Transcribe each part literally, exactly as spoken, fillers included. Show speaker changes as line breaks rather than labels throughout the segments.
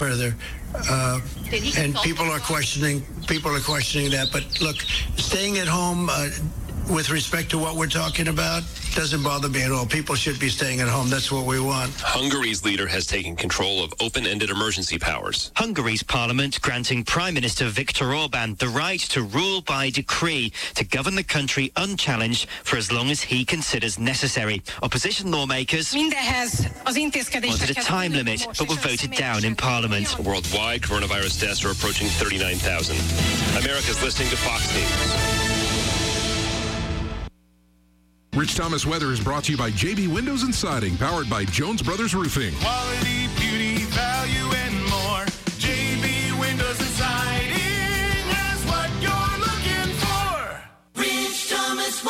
further, uh, and people are questioning. People are questioning that. But look, staying at home, uh, with respect to what we're talking about, doesn't bother me at all. People should be staying at home. That's what we want.
Hungary's leader has taken control of open-ended emergency powers.
Hungary's parliament granting Prime Minister Viktor Orban the right to rule by decree to govern the country unchallenged for as long as he considers necessary. Opposition lawmakers wanted a time limit, but were voted down in parliament.
Worldwide, coronavirus deaths are approaching thirty-nine thousand. America's listening to Fox News.
Rich Thomas Weather is brought to you by J B Windows and Siding, powered by Jones Brothers Roofing.
Quality, beauty, value, and more. J B Windows and Siding has what you're looking for. Rich Thomas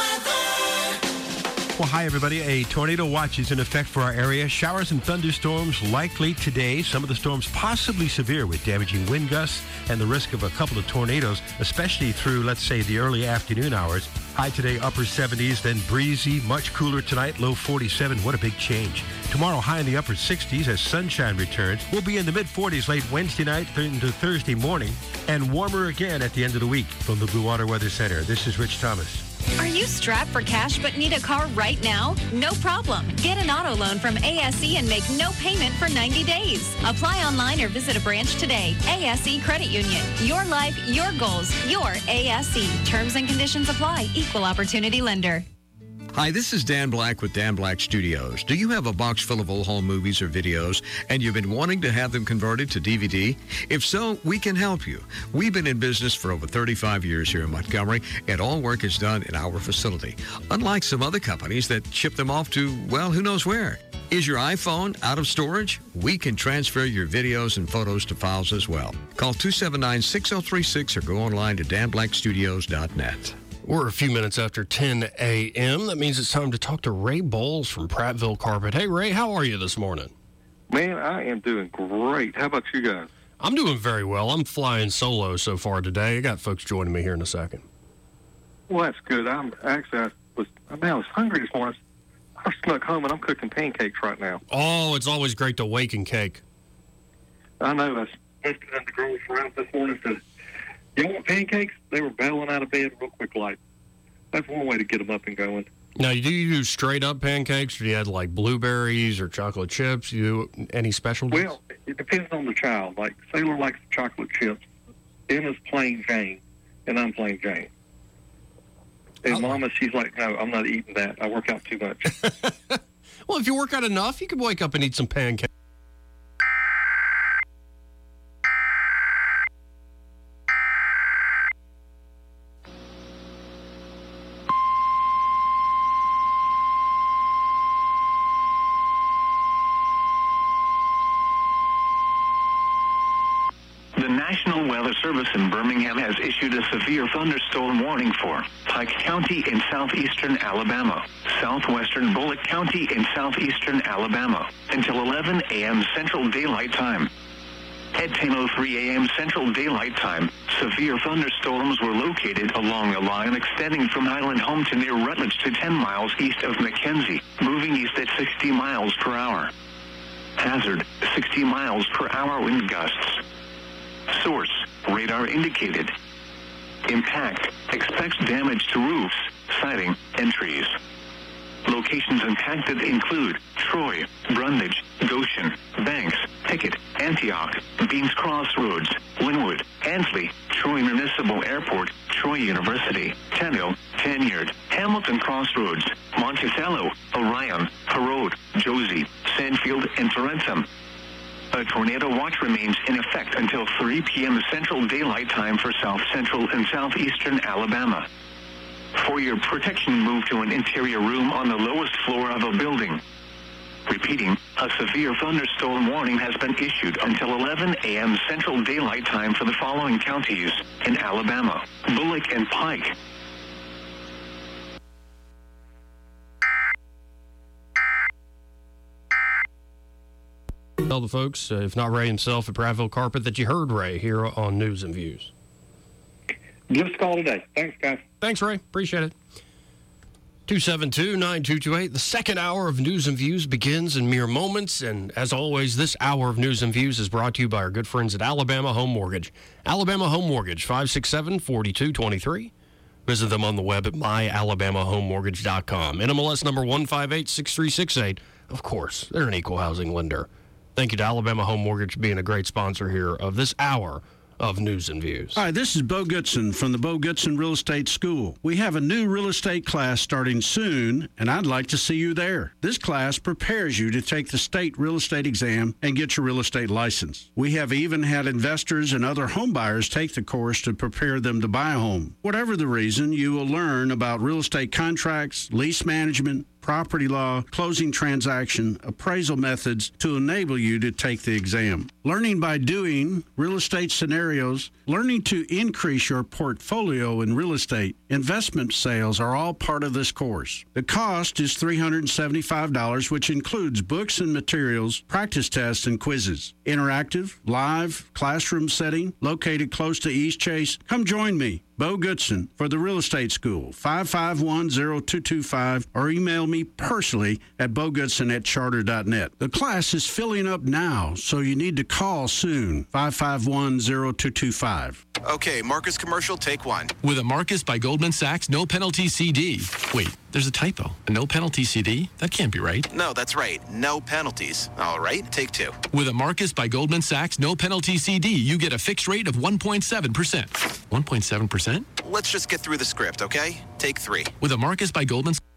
Weather.
Well, hi, everybody. A tornado watch is in effect for our area. Showers and thunderstorms likely today. Some of the storms possibly severe with damaging wind gusts and the risk of a couple of tornadoes, especially through, let's say, the early afternoon hours. High today, upper seventies, then breezy, much cooler tonight, low forty-seven. What a big change. Tomorrow, high in the upper sixties as sunshine returns. We'll be in the mid-forties late Wednesday night into Thursday morning, and warmer again at the end of the week. From the Blue Water Weather Center, this is Rich Thomas.
Are you strapped for cash but need a car right now? No problem. Get an auto loan from A S E and make no payment for ninety days. Apply online or visit a branch today. A S E Credit Union. Your life, your goals, your A S E. Terms and conditions apply. Equal opportunity lender.
Hi, this is Dan Black with Dan Black Studios. Do you have a box full of old home movies or videos and you've been wanting to have them converted to D V D? If so, we can help you. We've been in business for over thirty-five years here in Montgomery, and all work is done in our facility. Unlike some other companies that ship them off to, well, who knows where. Is your iPhone out of storage? We can transfer your videos and photos to files as well. Call two seven nine, six oh three six or go online to dan black studios dot net.
We're a few minutes after ten a.m. That means it's time to talk to Ray Bowles from Prattville Carpet. Hey, Ray, how are you this morning?
Man, I am doing great. How about you guys?
I'm doing very well. I'm flying solo so far today. I got folks joining me here in a second.
Well, that's good. I'm actually, I was, I mean, I was hungry this morning. I snuck home, and I'm cooking pancakes right now.
Oh, it's always great to waken cake.
I know. I was lifting up the girls around this morning and said, "You want pancakes?" They were bailing out of bed real quick like. That's one way to get them up and going.
Now, do you do straight-up pancakes, or do you add, like, blueberries or chocolate chips? You do any specialties?
Well, it depends on the child. Like, Sailor likes chocolate chips. Emma's plain Jane, and I'm plain Jane. And oh. Mama, she's like, "No, I'm not eating that. I work out too much."
Well, if you work out enough, you can wake up and eat some pancakes.
National Weather Service in Birmingham has issued a severe thunderstorm warning for Pike County in southeastern Alabama, southwestern Bullock County in southeastern Alabama, until eleven a.m. Central Daylight Time. At ten oh three a.m. Central Daylight Time, severe thunderstorms were located along a line extending from Highland Home to near Rutledge to ten miles east of McKenzie, moving east at sixty miles per hour. Hazard, sixty miles per hour wind gusts. Source, radar indicated. Impact, expects damage to roofs, siding, and trees. Locations impacted include Troy, Brundage, Goshen, Banks, Pickett, Antioch, Beans Crossroads, Linwood, Ansley, Troy Municipal Airport, Troy University, Tenniel, Tanyard, Hamilton Crossroads, Monticello, Orion, Harrode, Josie, Sandfield, and Tarentum. A tornado watch remains in effect until three p.m. Central Daylight Time for south central and southeastern Alabama. For your protection, move to an interior room on the lowest floor of a building. Repeating, a severe thunderstorm warning has been issued until eleven a.m. Central Daylight Time for the following counties in Alabama: Bullock and Pike.
Tell the folks, uh, if not Ray himself at Prattville Carpet, that you heard Ray here on News and Views.
Just call today. Thanks, guys.
Thanks, Ray. Appreciate it. two seven two, nine two two eight. The second hour of News and Views begins in mere moments. And as always, this hour of News and Views is brought to you by our good friends at Alabama Home Mortgage. Alabama Home Mortgage, five six seven, four two two three. Visit them on the web at my alabama home mortgage dot com. N M L S number one five eight six three six eight. Of course, they're an equal housing lender. Thank you to Alabama Home Mortgage for being a great sponsor here of this hour of News and Views.
Hi, this is Bo Goodson from the Bo Goodson Real Estate School. We have a new real estate class starting soon, and I'd like to see you there. This class prepares you to take the state real estate exam and get your real estate license. We have even had investors and other home buyers take the course to prepare them to buy a home. Whatever the reason, you will learn about real estate contracts, lease management, property law, closing transaction, appraisal methods to enable you to take the exam. Learning by doing, real estate scenarios, learning to increase your portfolio in real estate, investment sales are all part of this course. The cost is three hundred seventy-five dollars, which includes books and materials, practice tests, and quizzes. Interactive, live, classroom setting, located close to East Chase. Come join me, Bo Goodson, for the Real Estate School, five five one, zero two two five, or email me personally at bogoodson at charter dot net. The class is filling up now, so you need to call soon, five five one, zero two two five.
Okay, Marcus commercial, take one.
With a Marcus by Goldman Sachs no penalty C D. Wait, there's a typo. A no penalty C D? That can't be right.
No, that's right. No penalties. All right, take two.
With a Marcus by Goldman Sachs no penalty C D, you get a fixed rate of one point seven percent. one point seven percent?
Let's just get through the script, okay? Take three.
With a Marcus by Goldman Sachs.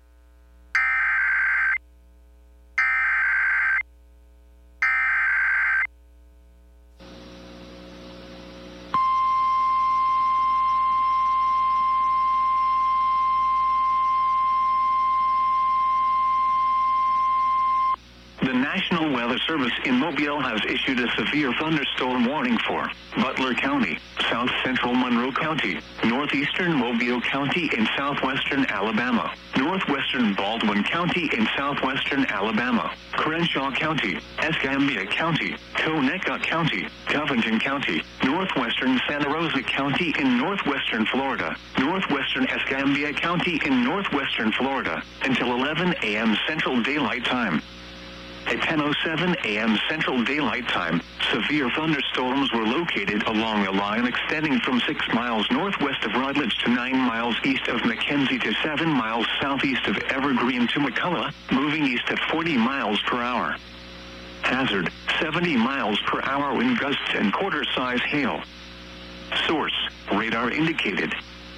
The National Weather Service in Mobile has issued a severe thunderstorm warning for Butler County, South Central Monroe County, Northeastern Mobile County in southwestern Alabama, Northwestern Baldwin County in southwestern Alabama, Crenshaw County, Escambia County, Conecuh County, Covington County, Northwestern Santa Rosa County in northwestern Florida, Northwestern Escambia County in northwestern Florida until eleven a.m. Central Daylight Time. At ten oh seven a.m. Central Daylight Time, severe thunderstorms were located along a line extending from six miles northwest of Rutledge to nine miles east of McKenzie to seven miles southeast of Evergreen to McCullough, moving east at forty miles per hour. Hazard, seventy miles per hour wind gusts and quarter-size hail. Source, radar indicated.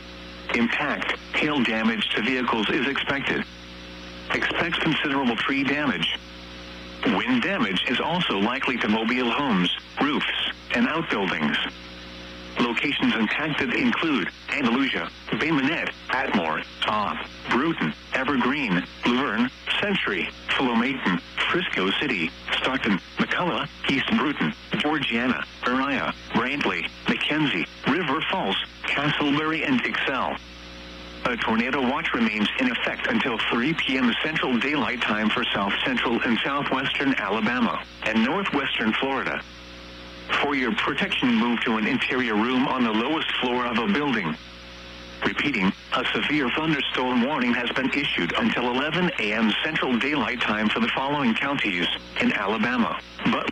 Impact, hail damage to vehicles is expected. Expects considerable tree damage. Wind damage is also likely to mobile homes, roofs, and outbuildings. Locations impacted include Andalusia, Bay Minette, Atmore, Toth, Bruton, Evergreen, Luverne, Century, Philomaton, Frisco City, Stockton, McCullough, East Bruton, Georgiana, Uriah, Brantley, McKenzie, River Falls, Castleberry, and Excel. A tornado watch remains in effect until three p.m. Central Daylight Time for south central and southwestern Alabama and northwestern Florida. For your protection, move to an interior room on the lowest floor of a building. Repeating, a severe thunderstorm warning has been issued until eleven a.m. Central Daylight Time for the following counties in Alabama. But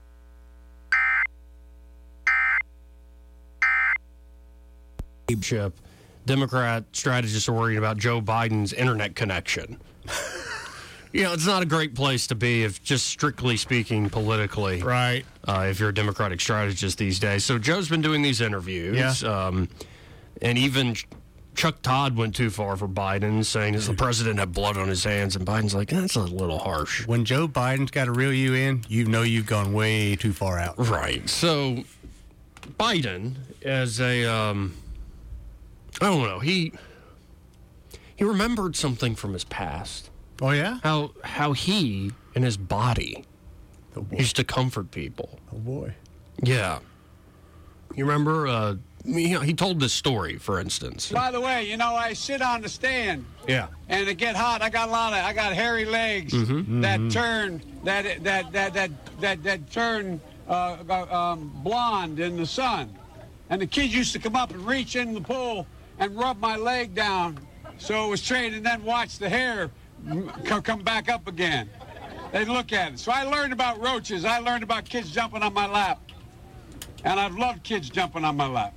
Chip. Democrat strategists are worried about Joe Biden's internet connection. You know, it's not a great place to be if just strictly speaking politically.
Right.
Uh, if you're a Democratic strategist these days. So Joe's been doing these interviews.
Yeah.
Um, and even Chuck Todd went too far for Biden, saying that the president had blood on his hands. And Biden's like, that's a little harsh.
When Joe Biden's got to reel you in, you know you've gone way too far out.
Right. So Biden, as a... Um, I don't know. He he remembered something from his past.
Oh, yeah?
How how he and his body
oh,
used to comfort people.
Oh, boy.
Yeah. You remember? Uh, he, he told this story, for instance.
By the way, you know, I sit on the stand.
Yeah.
And it get hot. I got a lot of, I got hairy legs
mm-hmm.
that
mm-hmm.
turn, that, that, that, that, that, that turn uh, um, blonde in the sun. And the kids used to come up and reach in the pool and rub my leg down so it was trained, and then watch the hair c- come back up again. They'd look at it. So I learned about roaches. I learned about kids jumping on my lap. And I've loved kids jumping on my lap.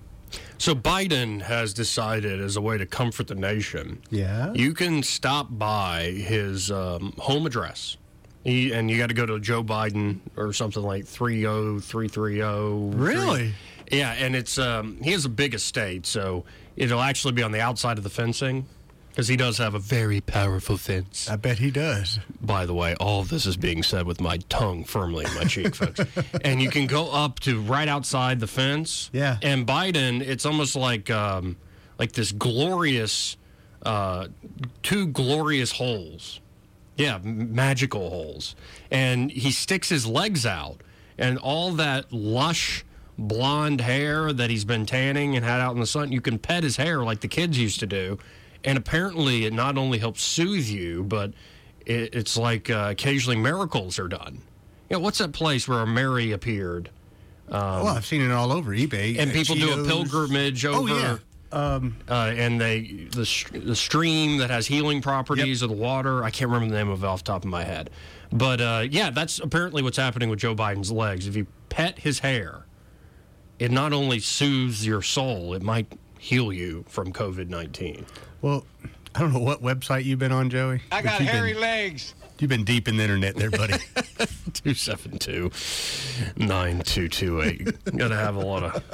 So Biden has decided, as a way to comfort the nation,
Yeah.
you can stop by his um, home address. He, and you got to go to Joe Biden or something like three oh three three oh.
Really?
Yeah, and it's um, he has a big estate, so it'll actually be on the outside of the fencing. Because he does have a very powerful fence.
I bet he does.
By the way, all of this is being said with my tongue firmly in my cheek, folks. And you can go up to right outside the fence.
Yeah.
And Biden, it's almost like um, like this glorious, uh, two glorious holes. Yeah, m- magical holes. And he sticks his legs out, and all that lush blonde hair that he's been tanning and had out in the sun, you can pet his hair like the kids used to do. And apparently it not only helps soothe you, but it, it's like uh, occasionally miracles are done. Yeah, what's that place where Mary appeared? Um,
well, I've seen it all over eBay.
And people do a
Cheetos.
pilgrimage over.
Oh, yeah. Um,
uh, and they the the stream that has healing properties of the water. I can't remember the name of it off the top of my head. But, uh, yeah, that's apparently what's happening with Joe Biden's legs. If you pet his hair, it not only soothes your soul, it might heal you from covid nineteen.
Well, I don't know what website you've been on, Joey.
I got hairy legs.
You've been deep in the internet there, buddy.
two seven two, nine two two eight. Got to have a lot of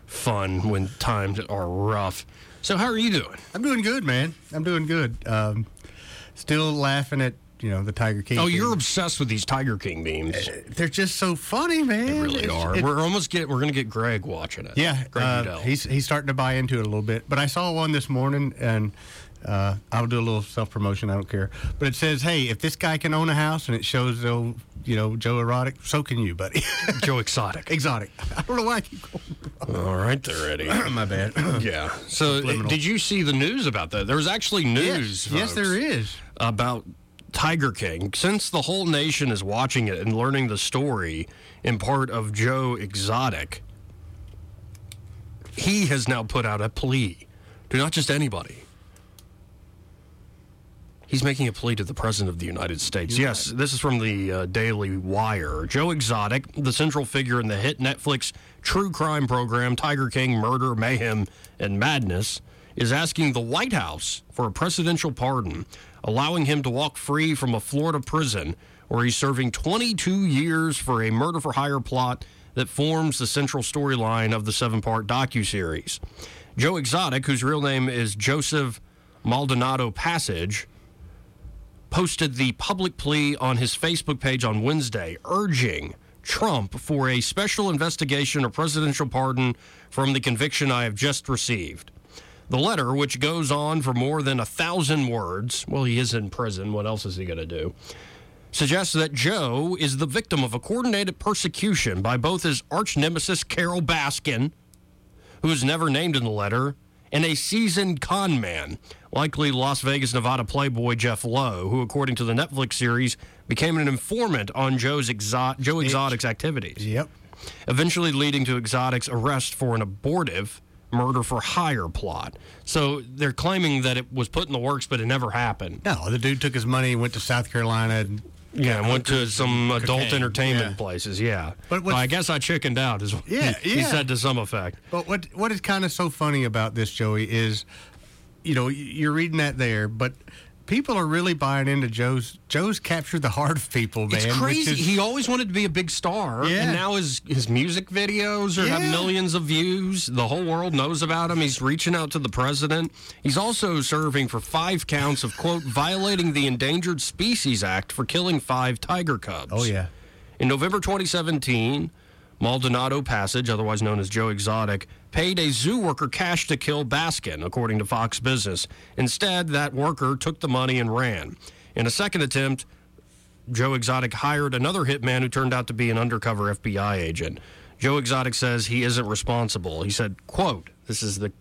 fun when times are rough. So how are you doing?
I'm doing good, man. I'm doing good. Um, still laughing at, you know, the Tiger King.
Oh,
thing.
you're obsessed with these Tiger King memes.
Uh, they're just so funny, man.
They really
It's-
are.
it-
We're almost get. We're gonna get Greg watching it.
Yeah,
Greg
uh,
Udell.
he's he's starting to buy into it a little bit. But I saw one this morning, and uh, I'll do a little self promotion. I don't care. But it says, "Hey, if this guy can own a house and it shows, the, you know, Joe Erotic, so can you, buddy."
Joe Exotic.
Exotic. I don't know why I keep going.
All right, there, Eddie.
My bad.
Yeah. So,
Subliminal.
did you see the news about that? There was actually news.
Yes, yes, there is
about Tiger King. Since the whole nation is watching it and learning the story in part of Joe Exotic, he has now put out a plea to not just anybody. He's making a plea to the President of the United States.
You're
yes, this is from the uh, Daily Wire. Joe Exotic, the central figure in the hit Netflix true crime program Tiger King, Murder, Mayhem, and Madness, is asking the White House for a presidential pardon, allowing him to walk free from a Florida prison where he's serving twenty-two years for a murder-for-hire plot that forms the central storyline of the seven-part docuseries. Joe Exotic, whose real name is Joseph Maldonado Passage, posted the public plea on his Facebook page on Wednesday, urging Trump for a special investigation or presidential pardon from the conviction I have just received. The letter, which goes on for more than a thousand words, well, he is in prison, what else is he going to do, suggests that Joe is the victim of a coordinated persecution by both his arch nemesis, Carol Baskin, who is never named in the letter, and a seasoned con man, likely Las Vegas, Nevada playboy Jeff Lowe, who, according to the Netflix series, became an informant on Joe's exo- Joe Exotic's activities.
Yep.
Eventually leading to Exotic's arrest for an abortive murder-for-hire plot. So they're claiming that it was put in the works, but it never happened.
No, the dude took his money and went to South Carolina and
Yeah, and went to some adult
cocaine.
entertainment
Yeah.
places, yeah.
But
But
what's-
I guess I chickened out, is what
Yeah,
he, he
yeah.
said to some effect.
But what what is kind of so funny about this, Joey, is, you know, you're reading that there, but people are really buying into Joe's. Joe's captured the heart of people, man.
It's
which
crazy.
is-
He always wanted to be a big star,
Yeah.
and now his his music videos are have
Yeah.
millions of views. The whole world knows about him. He's reaching out to the president. He's also serving for five counts of, quote, violating the Endangered Species Act for killing five tiger cubs.
Oh, yeah.
In November twenty seventeen, Maldonado Passage, otherwise known as Joe Exotic, paid a zoo worker cash to kill Baskin, according to Fox Business. Instead, that worker took the money and ran. In a second attempt, Joe Exotic hired another hitman who turned out to be an undercover F B I agent. Joe Exotic says he isn't responsible. He said, quote, this is the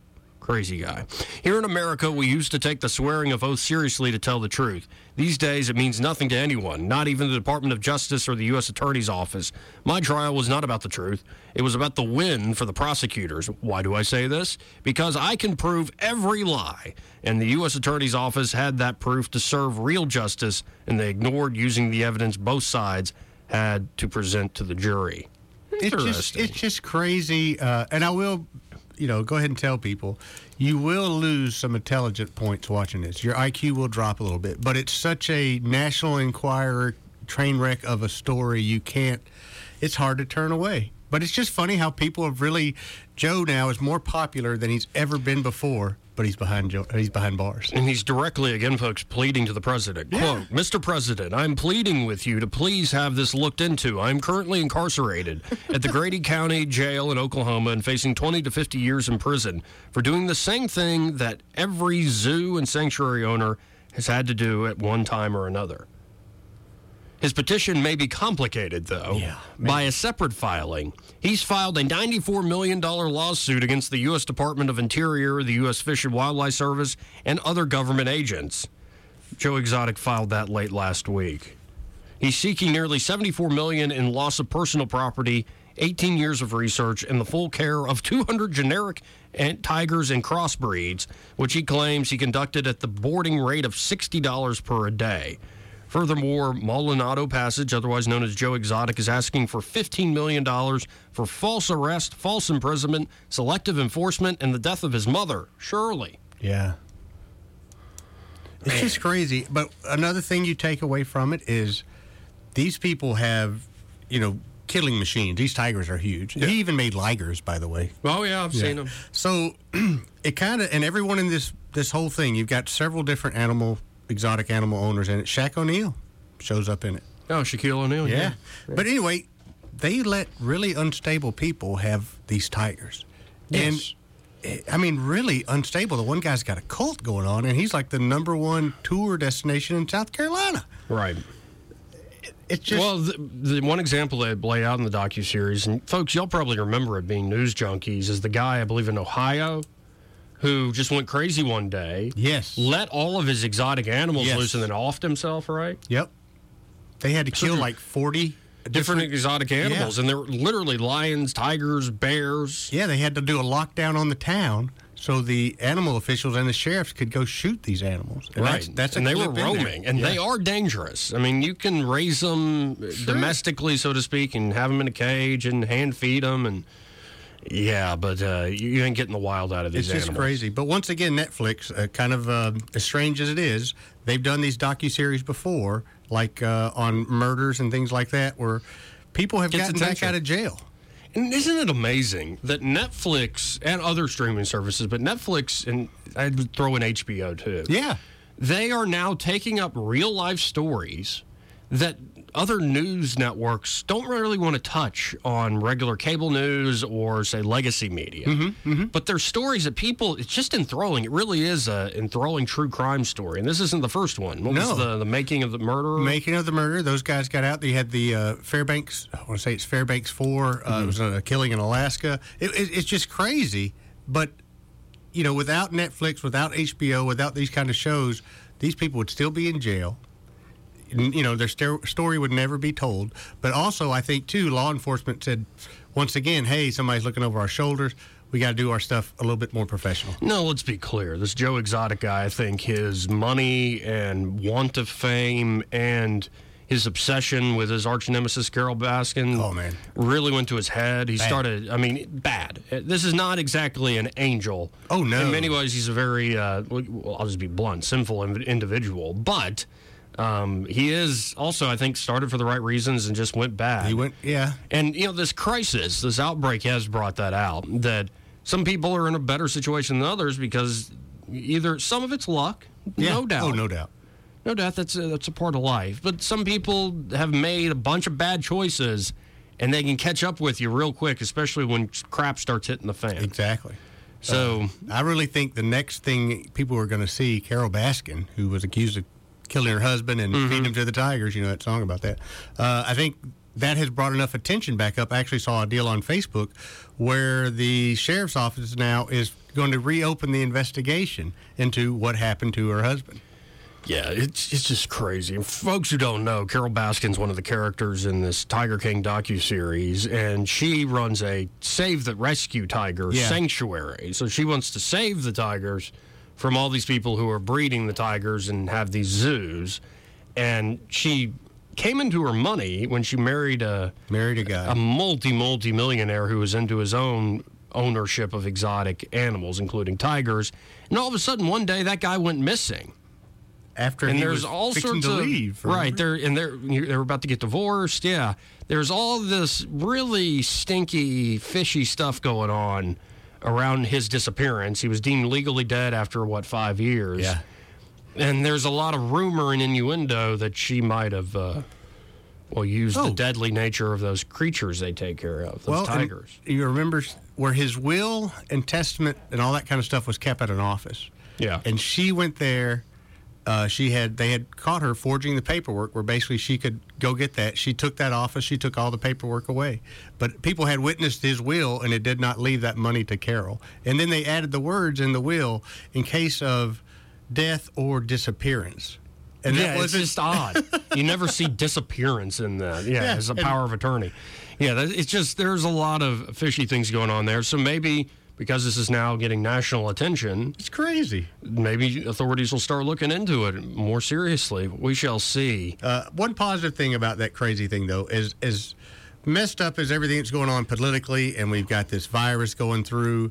Crazy guy. Here in America, we used to take the swearing of oath seriously to tell the truth. These days, it means nothing to anyone, not even the Department of Justice or the U S Attorney's Office. My trial was not about the truth. It was about the win for the prosecutors. Why do I say this? Because I can prove every lie, and the U S Attorney's Office had that proof to serve real justice, and they ignored using the evidence both sides had to present to the jury.
It's just, it's just crazy, uh, and I will... You know, go ahead and tell people, you will lose some intelligent points watching this. Your I Q will drop a little bit, but it's such a National Enquirer train wreck of a story, you can't, it's hard to turn away. But it's just funny how people have really, Joe now is more popular than he's ever been before, but he's behind Joe, he's behind bars.
And he's directly, again, folks, pleading to the president.
Yeah.
Quote, Mister President, I'm pleading with you to please have this looked into. I'm currently incarcerated at the Grady County Jail in Oklahoma and facing twenty to fifty years in prison for doing the same thing that every zoo and sanctuary owner has had to do at one time or another. His petition may be complicated, though,
yeah,
by a separate filing. He's filed a ninety-four million dollars lawsuit against the U S Department of Interior, the U S Fish and Wildlife Service, and other government agents. Joe Exotic filed that late last week. He's seeking nearly seventy-four million dollars in loss of personal property, eighteen years of research, and the full care of two hundred generic tigers and crossbreeds, which he claims he conducted at the boarding rate of sixty dollars per a day. Furthermore, Maldonado Passage, otherwise known as Joe Exotic, is asking for fifteen million dollars for false arrest, false imprisonment, selective enforcement, and the death of his mother, Shirley.
Yeah. It's just crazy. But another thing you take away from it is these people have, you know, killing machines. These tigers are huge. Yeah. He even made ligers, by the way.
Oh, yeah, I've yeah. seen them.
So it kind of, and everyone in this, this whole thing, you've got several different animal exotic animal owners in it. Shaq O'Neal shows up in it.
Oh, Shaquille O'Neal, yeah.
yeah. yeah. But anyway, they let really unstable people have these tigers.
Yes.
And, I mean, really unstable. The one guy's got a cult going on, and he's like the number one tour destination in South Carolina.
Right.
It's just...
Well, the, the one example they lay out in the docuseries, and folks, you'll probably remember it being news junkies, is the guy, I believe, in Ohio, who just went crazy one day.
Yes.
Let all of his exotic animals
yes.
loose and then offed himself, right?
Yep. They had to kill like forty
different,
different
exotic animals, yeah. and they were literally lions, tigers, bears.
Yeah, they had to do a lockdown on the town so the animal officials and the sheriffs could go shoot these animals. And
right.
That's, that's
and
a
they were
clip in
roaming,
there.
and
yeah.
they are dangerous. I mean, you can raise them sure. domestically, so to speak, and have them in a cage and hand feed them, and yeah, but uh, you, you ain't getting the wild out of these
animals. It's just
animals.
crazy. But once again, Netflix, uh, kind of uh, as strange as it is, they've done these docuseries before, like uh, on murders and things like that, where people have
Gets
gotten
attention.
back out of jail.
And isn't it amazing that Netflix and other streaming services, but Netflix, and I'd throw in H B O too.
Yeah.
They are now taking up real life stories that other news networks don't really want to touch on regular cable news or, say, legacy media.
Mm-hmm, mm-hmm.
But they're stories that people, it's just enthralling. It really is a enthralling true crime story. And this isn't the first one. What
no.
was the, the Making of the Murderer?
Making of the Murderer. Those guys got out. They had the uh, Fairbanks, I want to say it's Fairbanks four. Uh, mm-hmm. It was a killing in Alaska. It, it, it's just crazy. But, you know, without Netflix, without H B O, without these kind of shows, these people would still be in jail. You know, their st- story would never be told. But also, I think, too, law enforcement said, once again, hey, somebody's looking over our shoulders. We got to do our stuff a little bit more professional.
No, let's be clear. This Joe Exotic guy, I think his money and want of fame and his obsession with his arch nemesis, Carol Baskin,
oh, man.
really went to his head. He
bad.
started, I mean, bad. This is not exactly an angel.
Oh, no.
In many ways, he's a very, uh, well, I'll just be blunt, sinful individual. But... Um, he is also, I think, started for the right reasons and just went bad.
He went, yeah.
And, you know, this crisis, this outbreak has brought that out, that some people are in a better situation than others because either some of it's luck,
yeah.
no doubt.
Oh, no doubt.
No doubt, that's a, that's a part of life. But some people have made a bunch of bad choices, and they can catch up with you real quick, especially when crap starts hitting the fan.
Exactly.
So
uh, I really think the next thing people are going to see, Carol Baskin, who was accused of killing her husband and mm-hmm. feeding him to the tigers, you know that song about that. Uh, I think that has brought enough attention back up. I actually saw a deal on Facebook where the sheriff's office now is going to reopen the investigation into what happened to her husband.
Yeah, it's it's just crazy. And folks who don't know, Carol Baskin's one of the characters in this Tiger King docuseries, and she runs a Save the Rescue Tigers
Yeah.
sanctuary. So she wants to save the tigers from all these people who are breeding the tigers and have these zoos. And she came into her money when she married a
married a guy,
a multi multi millionaire who was into his own ownership of exotic animals, including tigers. And all of a sudden, one day, that guy went missing.
After
and
he
there's
was
all
fixing
sorts
to
of
leave,
right there, and they're they're about to get divorced. Yeah, there's all this really stinky, fishy stuff going on around his disappearance. He was deemed legally dead after what five years.
Yeah,
and there's a lot of rumor and innuendo that she might have uh, well used
Oh.
the deadly nature of those creatures they take care of, those
well, and
tigers.
you remember where his will and testament and all that kind of stuff was kept at an office.
Yeah,
and she went there. Uh, she had they had caught her forging the paperwork where basically she could go get that. She took that office. She took all the paperwork away. But people had witnessed his will, and it did not leave that money to Carol. And then they added the words in the will in case of death or disappearance. And
yeah,
that
it's just odd. You never see disappearance in that. Yeah,
Yeah,
as a
and-
power of attorney. Yeah, that, it's just there's a lot of fishy things going on there. So maybe because this is now getting national attention,
it's crazy.
Maybe authorities will start looking into it more seriously. We shall see.
Uh, one positive thing about that crazy thing, though, is as messed up as everything that's going on politically, and we've got this virus going through.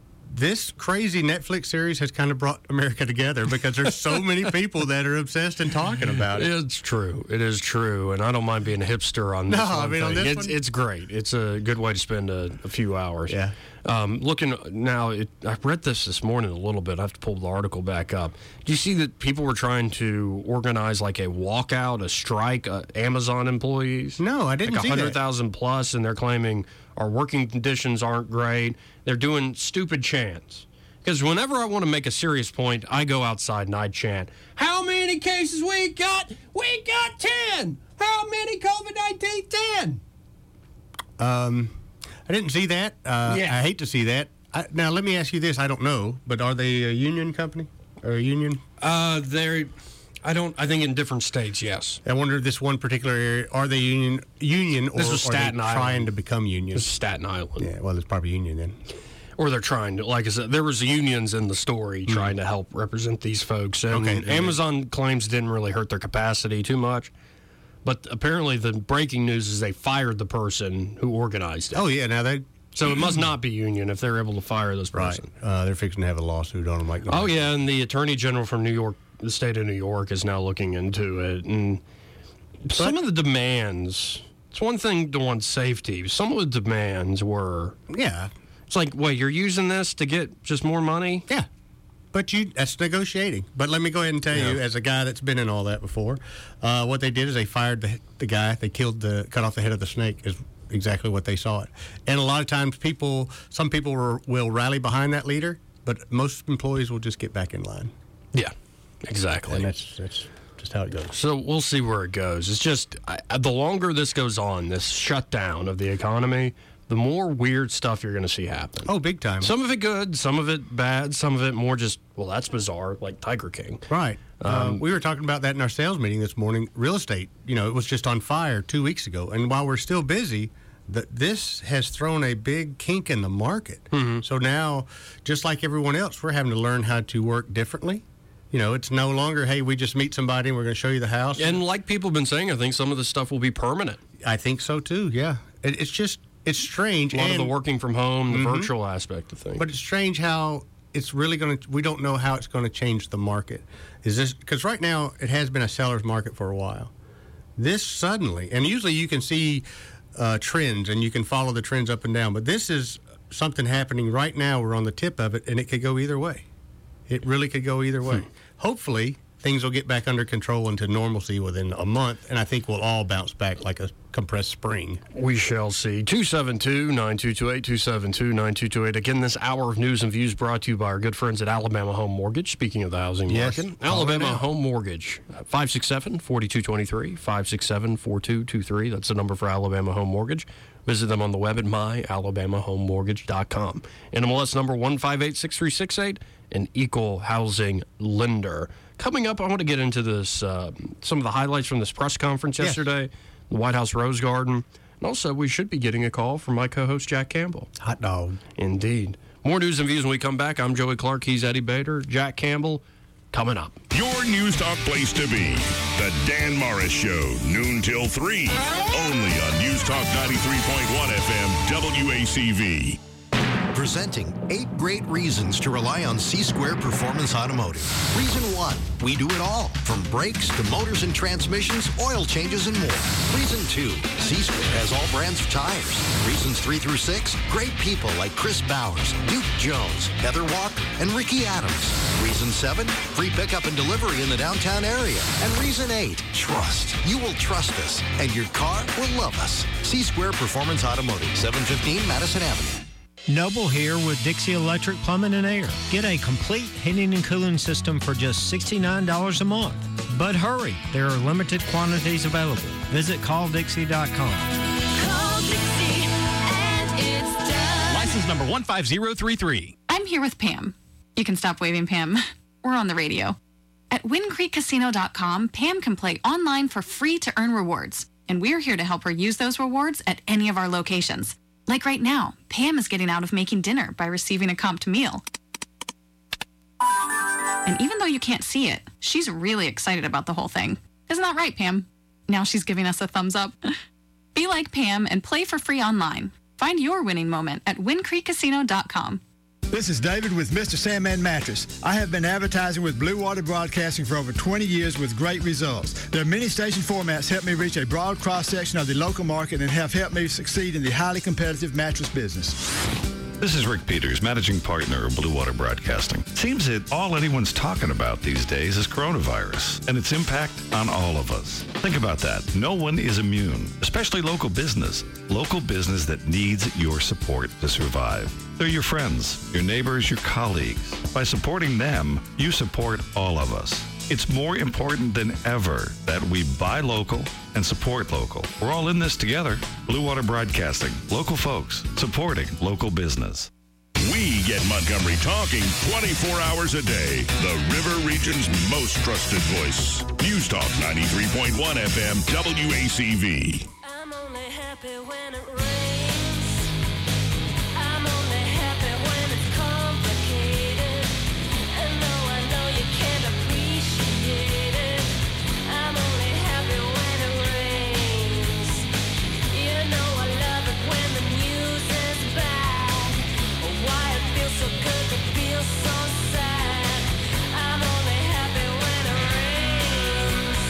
This crazy Netflix series has kind of brought America together because there's so many people that are obsessed and talking about it.
It's true. It is true, and I don't mind being a hipster on
No,
this.
I
one
mean, on
thing.
this
it's
one-
it's great. It's a good way to spend a, a few hours.
Yeah.
Um, looking now, it, I read this this morning a little bit. I have to pull the article back up. Do you see that people were trying to organize like a walkout, a strike, uh, Amazon employees?
No, I didn't
like
see
one
that.
hundred thousand plus, and they're claiming our working conditions aren't great. They're doing stupid chants. Because whenever I want to make a serious point, I go outside and I chant, how many cases we got? We got ten. How many COVID nineteen? ten.
Um, I didn't see that. Uh,
Yeah.
I hate to see that. I, now, let me ask you this. I don't know, but are they a union company or a union?
Uh, they're, I don't, I think in different states, yes.
I wonder if this one particular area, are they union, union or
This was
are they
Staten Island.
trying to become union?
This is Staten Island.
Yeah, well, it's probably union then.
Or they're trying to, like I said, there was unions in the story trying to help represent these folks. And
Okay, then-
Amazon claims didn't really hurt their capacity too much. But apparently the breaking news is they fired the person who organized it.
Oh, yeah, now they...
So it must not be union if they're able to fire this person.
Right. Uh, they're fixing to have a lawsuit on them like
Oh, yeah, and the Attorney General from New York, the state of New York, is now looking into it. And some of the demands, it's one thing to want safety. Some of the demands were...
Yeah.
It's like, wait, you're using this to get just more money?
Yeah. But you that's negotiating. But let me go ahead and tell you, as a guy that's been in all that before, uh, what they did is they fired the, the guy. They killed the, cut off the head of the snake is exactly what they saw it. And a lot of times people, some people will, will rally behind that leader, but most employees will just get back in line.
Yeah, exactly.
And that's, that's just how it goes.
So we'll see where it goes. It's just, I, the longer this goes on, this shutdown of the economy, the more weird stuff you're going to see happen.
Oh, big time.
Some of it good, some of it bad, some of it more just, well, that's bizarre, like Tiger King.
Right. Um, we were talking about that in our sales meeting this morning. Real estate, you know, it was just on fire two weeks ago. And while we're still busy, the, this has thrown a big kink in the market.
Mm-hmm.
So now, just like everyone else, we're having to learn how to work differently. You know, it's no longer, hey, we just meet somebody and we're going to show you the house.
And like people have been saying, I think some of this stuff will be permanent.
I think so, too, yeah. It, it's just, it's strange.
A lot
and,
of the working from home, the
Mhm.
virtual aspect of things.
But it's strange how it's really going to, we don't know how it's going to change the market. Is this, because right now it has been a seller's market for a while. This suddenly, and usually you can see uh, trends and you can follow the trends up and down, but this is something happening right now. We're on the tip of it and it could go either way. It really could go either way.
Hmm.
Hopefully, things will get back under control into normalcy within a month, and I think we'll all bounce back like a compressed spring.
We shall see. two seven two, nine two two eight, two seven two, nine two two eight. Again, this hour of news and views brought to you by our good friends at Alabama Home Mortgage. Speaking of the housing
Yes.
market, Alabama Home Mortgage, five six seven, four two two three, five six seven, four two two three. That's the number for Alabama Home Mortgage. Visit them on the web at my alabama home mortgage dot com. N M L S number one five eight six three six eight, an equal housing lender. Coming up, I want to get into this, uh, some of the highlights from this press conference
Yes.
yesterday, the White House Rose Garden. And also, we should be getting a call from my co-host, Jack Campbell.
Hot dog.
Indeed. More news and views when we come back. I'm Joey Clark. He's Eddie Bader. Jack Campbell, coming up.
Your News Talk place to be. The Dan Morris Show, noon till three. Only on News Talk ninety-three point one F M, W A C V.
Presenting eight great reasons to rely on C-Square Performance Automotive. Reason one, we do it all, from brakes to motors and transmissions, oil changes, and more. Reason two, C-Square has all brands of tires. Reasons three through six, great people like Chris Bowers, Duke Jones, Heather Walker, and Ricky Adams. Reason seven, free pickup and delivery in the downtown area. And reason eight, trust. You will trust us, and your car will love us. C-Square Performance Automotive, seven fifteen Madison Avenue.
Noble here with Dixie Electric Plumbing and Air. Get a complete heating and cooling system for just sixty-nine dollars a month. But hurry, there are limited quantities available. Visit call dixie dot com.
Call Dixie and it's done.
License number one five zero three three.
I'm here with Pam. You can stop waving, Pam. We're on the radio. At win creek casino dot com, Pam can play online for free to earn rewards. And we're here to help her use those rewards at any of our locations. Like right now, Pam is getting out of making dinner by receiving a comped meal. And even though you can't see it, she's really excited about the whole thing. Isn't that right, Pam? Now she's giving us a thumbs up. Be like Pam and play for free online. Find your winning moment at win creek casino dot com.
This is David with Mister Sandman Mattress. I have been advertising with Blue Water Broadcasting for over twenty years with great results. Their many station formats help me reach a broad cross-section of the local market and have helped me succeed in the highly competitive mattress business.
This is Rick Peters, managing partner of Blue Water Broadcasting. Seems that all anyone's talking about these days is coronavirus and its impact on all of us. Think about that. No one is immune, especially local business. Local business that needs your support to survive. They're your friends, your neighbors, your colleagues. By supporting them, you support all of us. It's more important than ever that we buy local and support local. We're all in this together. Blue Water Broadcasting, local folks supporting local business.
We get Montgomery talking twenty-four hours a day. The River Region's most trusted voice. News Talk ninety-three point one F M, W A C V.
I'm only happy when it rains. I'm only happy when it's complicated. And though I know you can't appreciate it, I'm only happy when it rains. You know I love it when the news is bad. Why it feels so good to feel so sad. I'm only happy when it rains.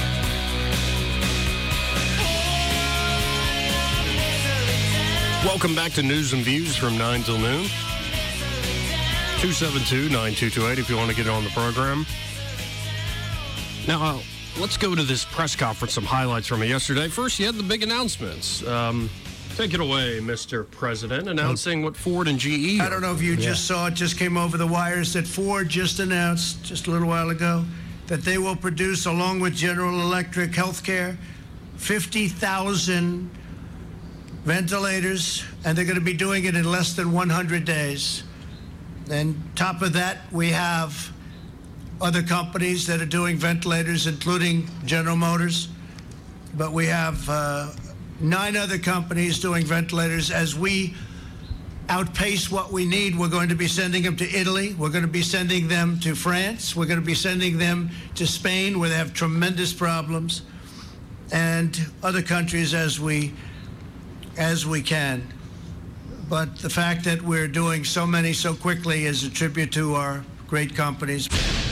Welcome back to News and Views from nine till noon. two seven two, nine two two eight if you want to get on the program. Now, uh, let's go to this press conference, some highlights from it yesterday. First, you had the big announcements. Um, take it away, Mister President, announcing what Ford and G E
I don't know if you just saw it, just came over the wires that Ford just announced just a little while ago that they will produce, along with General Electric Healthcare, fifty thousand ventilators, and they're going to be doing it in less than one hundred days. And top of that, we have other companies that are doing ventilators, including General Motors. But we have uh, nine other companies doing ventilators. As we outpace what we need, we're going to be sending them to Italy. We're going to be sending them to France. We're going to be sending them to Spain, where they have tremendous problems, and other countries as we as we can. But the fact that we're doing so many so quickly is a tribute to our great companies.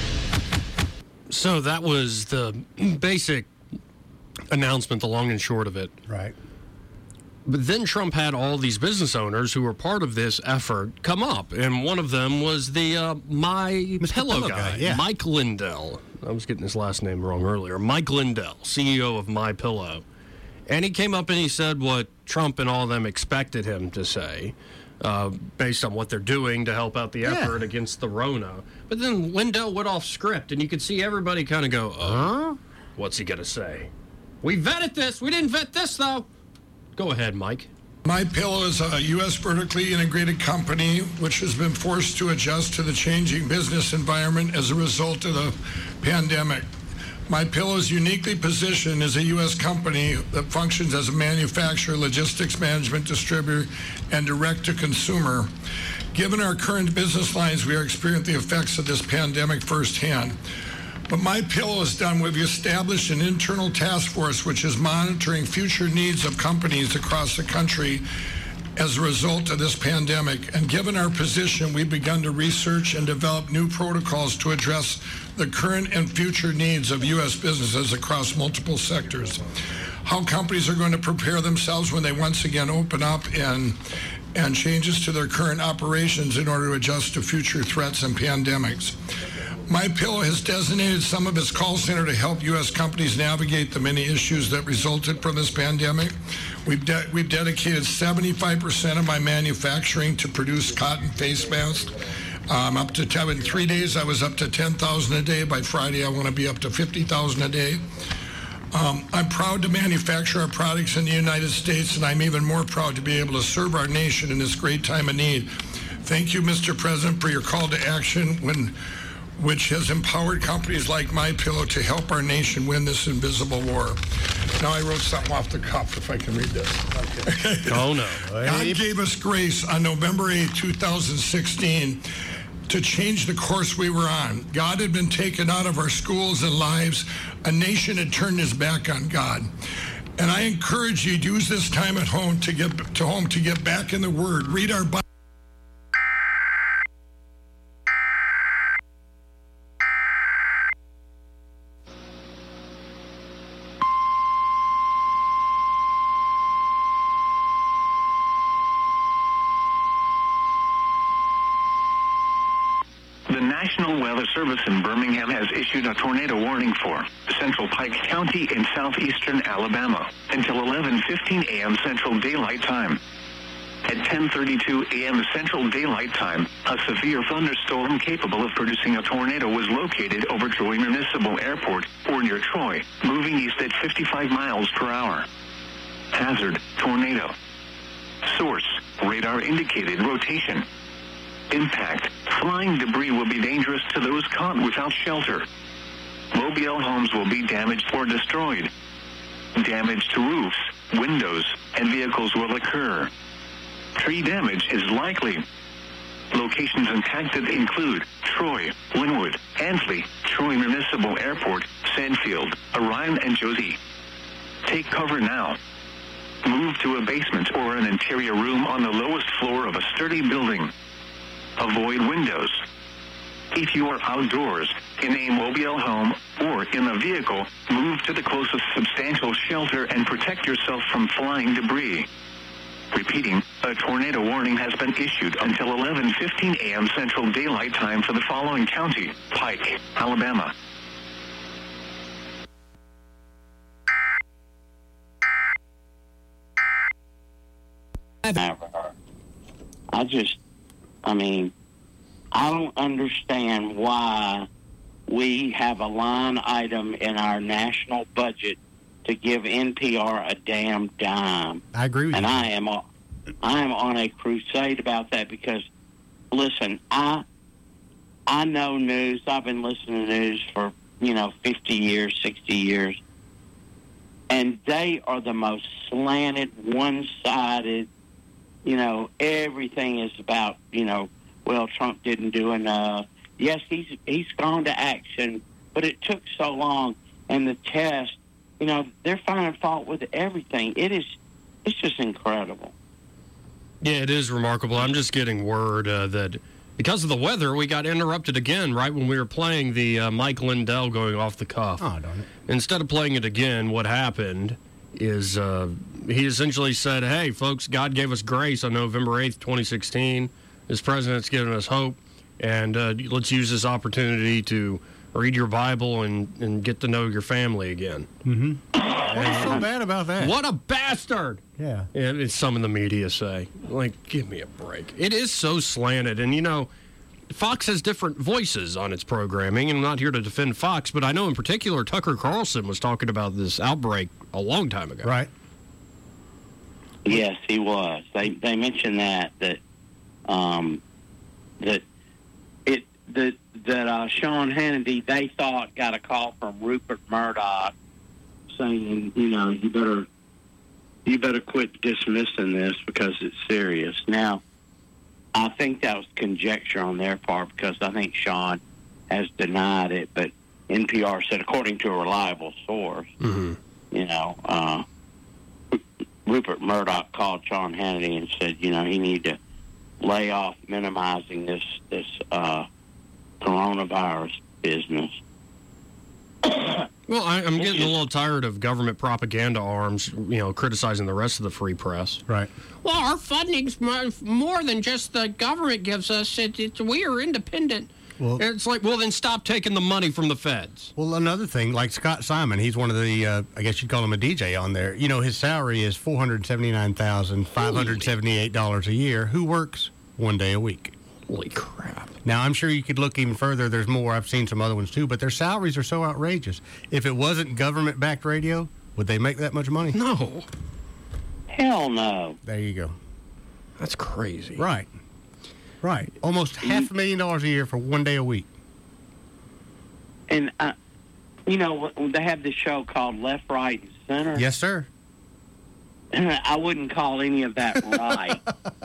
So that was the basic announcement, the long and short of it.
Right.
But then Trump had all these business owners who were part of this effort come up, and one of them was the uh, My Pillow,
Pillow
guy,
guy, yeah.
Mike Lindell. I was getting his last name wrong earlier. Mike Lindell, C E O of MyPillow. And he came up and he said what Trump and all of them expected him to say, uh, based on what they're doing to help out the effort yeah. against the Rona. But then Lindell went off script, and you could see everybody kind of go, uh, what's he going to say? We vetted this. We didn't vet this, though. Go ahead, Mike.
MyPillow is a U S vertically integrated company which has been forced to adjust to the changing business environment as a result of the pandemic. MyPillow is uniquely positioned as a U S company that functions as a manufacturer, logistics management, distributor, and direct-to-consumer. Given our current business lines, we are experiencing the effects of this pandemic firsthand. But MyPillow is done. We've established an internal task force which is monitoring future needs of companies across the country as a result of this pandemic. And given our position, we've begun to research and develop new protocols to address the current and future needs of U S businesses across multiple sectors. How companies are going to prepare themselves when they once again open up and and changes to their current operations in order to adjust to future threats and pandemics. MyPillow has designated some of its call center to help U S companies navigate the many issues that resulted from this pandemic. We've, de- we've dedicated seventy-five percent of my manufacturing to produce cotton face masks. Um, up to ten, in three days, I was up to ten thousand a day. By Friday, I want to be up to fifty thousand a day. Um, I'm proud to manufacture our products in the United States, and I'm even more proud to be able to serve our nation in this great time of need. Thank you, Mister President, for your call to action when which has empowered companies like MyPillow to help our nation win this invisible war. Now I wrote something off the cuff, if I can read this. Okay.
Oh, no.
God gave us grace on November eighth, two thousand sixteen to change the course we were on. God had been taken out of our schools and lives. A nation had turned its back on God. And I encourage you to use this time at home to get to home to get back in the Word. Read our Bible.
The National Weather Service in Birmingham has issued a tornado warning for Central Pike County in southeastern Alabama until eleven fifteen a.m. Central Daylight Time. At ten thirty-two a.m. Central Daylight Time, a severe thunderstorm capable of producing a tornado was located over Troy Municipal Airport or near Troy, moving east at fifty-five miles per hour. Hazard, tornado. Source, radar indicated rotation. Impact, flying debris will be dangerous to those caught without shelter. Mobile homes will be damaged or destroyed. Damage to roofs, windows, and vehicles will occur. Tree damage is likely. Locations impacted include Troy, Linwood, Ansley, Troy Municipal Airport, Sandfield, Orion, and Josie. Take cover now. Move to a basement or an interior room on the lowest floor of a sturdy building. Avoid windows. If you are outdoors, in a mobile home, or in a vehicle, move to the closest substantial shelter and protect yourself from flying debris. Repeating, a tornado warning has been issued until eleven fifteen a.m. Central Daylight Time for the following county: Pike, Alabama.
I just, I mean, I don't understand why we have a line item in our national budget to give N P R a damn dime.
I agree with
and
you.
And I am, a, I am on a crusade about that because, listen, I, I know news. I've been listening to news for, you know, fifty years, sixty years. And they are the most slanted, one-sided, you know, everything is about, you know, well, Trump didn't do enough. Yes, he's he's gone to action, but it took so long. And the test, you know, they're finding fault with everything. It is, it's just incredible.
Yeah, it is remarkable. I'm just getting word uh, that because of the weather, we got interrupted again right when we were playing the uh, Mike Lindell going off the cuff.
Oh, darn it.
Instead of playing it again, what happened is uh, he essentially said, hey, folks, God gave us grace on November eighth, twenty sixteen. This president's given us hope, and uh, let's use this opportunity to read your Bible and, and get to know your family again.
Mm-hmm. What's so bad about that?
What a bastard!
Yeah.
Yeah, it's some in the media say. Like, give me a break. It is so slanted. And, you know, Fox has different voices on its programming, and I'm not here to defend Fox, but I know in particular Tucker Carlson was talking about this outbreak a long time ago.
Right.
Yes, he was. They they mentioned that that um, that it that that uh, Sean Hannity, they thought, got a call from Rupert Murdoch saying, you know, you better you better quit dismissing this because it's serious. Now, I think that was conjecture on their part because I think Sean has denied it, but N P R said, according to a reliable source,
mm-hmm.
you know, uh, Rupert Murdoch called Sean Hannity and said, you know, he need to lay off minimizing this this uh, coronavirus business.
Well, I, I'm getting a little tired of government propaganda arms, you know, criticizing the rest of the free press.
Right.
Well, our funding's more than just the government gives us. It, it's, we are independent.
Well,
it's like, well, then stop taking the money from the feds.
Well, another thing, like Scott Simon, he's one of the, uh, I guess you'd call him a D J on there. You know, his salary is four hundred seventy-nine thousand five hundred seventy-eight dollars a year, who works one day a week.
Holy crap.
Now, I'm sure you could look even further. There's more. I've seen some other ones, too. But their salaries are so outrageous. If it wasn't government-backed radio, would they make that much money?
No.
Hell no.
There you go.
That's crazy.
Right. Right. Almost half a million dollars a year for one day a week.
And, uh, you know, they have this show called Left, Right, and Center.
Yes, sir.
I wouldn't call any of that right.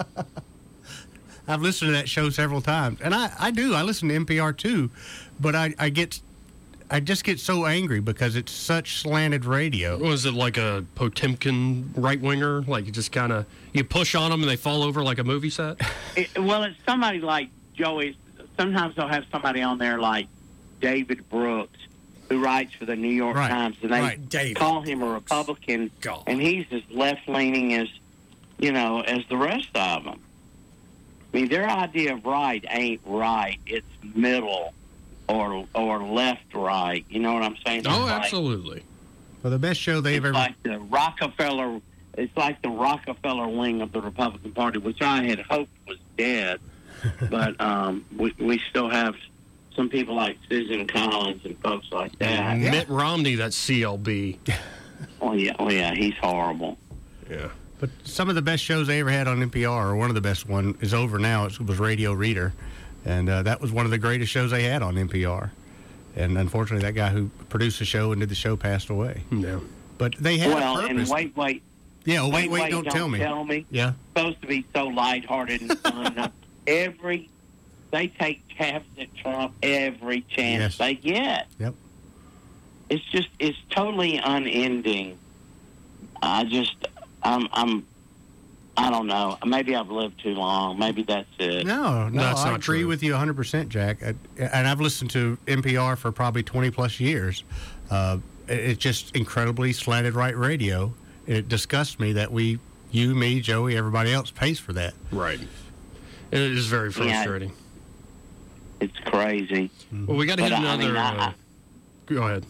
I've listened to that show several times, and I, I do. I listen to N P R too, but I, I get, I just get so angry because it's such slanted radio.
Was it like a Potemkin right winger? Like you just kind of you push on them and they fall over like a movie set?
It, well, it's somebody like Joey. Sometimes they'll have somebody on there like David Brooks, who writes for the New York
Right,
Times, and they
right, David.
call him a Republican,
God.
and he's as left-leaning as, you know, as the rest of them. I mean, their idea of right ain't right. It's middle or or left-right. You know what I'm saying?
Oh,
It's like-
absolutely.
Well, the best show they've
it's
ever...
like the Rockefeller. It's like the Rockefeller wing of the Republican Party, which I had hoped was dead, but um, we we still have some people like Susan Collins and folks like that.
Mitt Romney, that's C L B.
Oh yeah, oh yeah, he's horrible.
Yeah.
But some of the best shows they ever had on N P R, or one of the best one, is over now. It was Radio Reader, and uh, that was one of the greatest shows they had on N P R. And unfortunately, that guy who produced the show and did the show passed away.
Yeah.
But they had
Well,
a
and
purpose.
wait, wait.
Yeah, oh, wait, wait, don't, tell me.
Tell me.
Yeah.
It's supposed to be so lighthearted and fun. Now, every they take tabs at Trump every chance
Yes.
they get.
Yep.
It's just it's totally unending. I just I'm I'm I don't know. Maybe I've lived too long. Maybe that's it.
No, no,
That's
I
not
agree
true.
with you one hundred percent, Jack. I, and I've listened to N P R for probably twenty plus years. Uh, it- it's just incredibly slanted right radio. It disgusts me that we, you, me, Joey, everybody else pays for that.
Right. It is very
Yeah.
frustrating.
It's crazy.
Well, we got to hit
But, I
another.
mean, I-
uh, go ahead.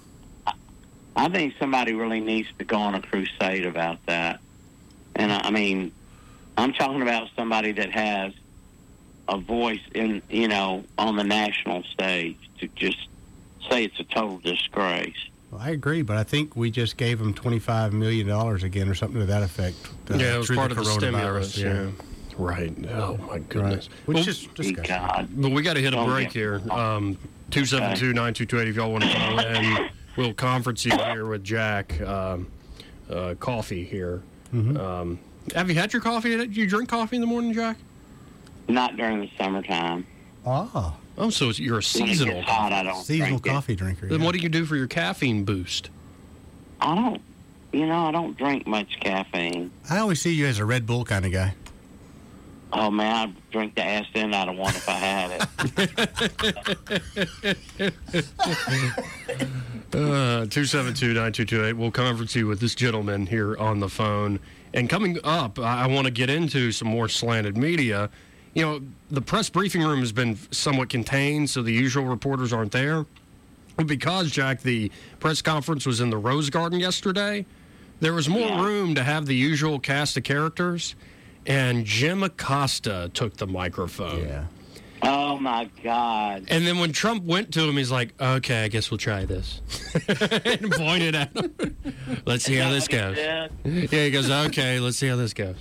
I think somebody really needs to go on a crusade about that. And I I mean, I'm talking about somebody that has a voice in, you know, on the national stage to just say it's a total disgrace.
Well, I agree, but I think we just gave them twenty-five million dollars again or something to that effect. uh,
Yeah, it was
through
part of the
coronavirus.
stimulus. Yeah. Right. Oh, my goodness.
Which
Well,
is disgusting.
God.
But we got to hit a
Oh,
break
yeah.
here. Um, two seven two, nine two two eight if y'all want to call in. We'll conference you here with Jack. Um, uh, coffee here.
Mm-hmm.
Um, have you had your coffee? Do you drink coffee in the morning, Jack?
Not during the summertime.
Ah,
Oh, so it's, you're a
When it
seasonal
gets hot, I don't
seasonal
drink it.
coffee drinker.
Then
yeah.
what do you do for your caffeine boost?
I don't, you know, I don't drink much caffeine.
I always see you as a Red Bull kind of guy.
Oh, man, I'd drink the ass end out of one if I had it.
Uh, two seven two, nine two two eight. We'll conference you with this gentleman here on the phone. And coming up, I, I want to get into some more slanted media. You know, the press briefing room has been somewhat contained, so the usual reporters aren't there. because, Jack, the press conference was in the Rose Garden yesterday, there was more
Yeah.
room to have the usual cast of characters, and Jim Acosta took the microphone.
Yeah.
Oh, my God.
And then when Trump went to him, he's like, okay, I guess we'll try this. And pointed at him. Let's see how this goes. Yeah, he goes, okay, let's see how this goes.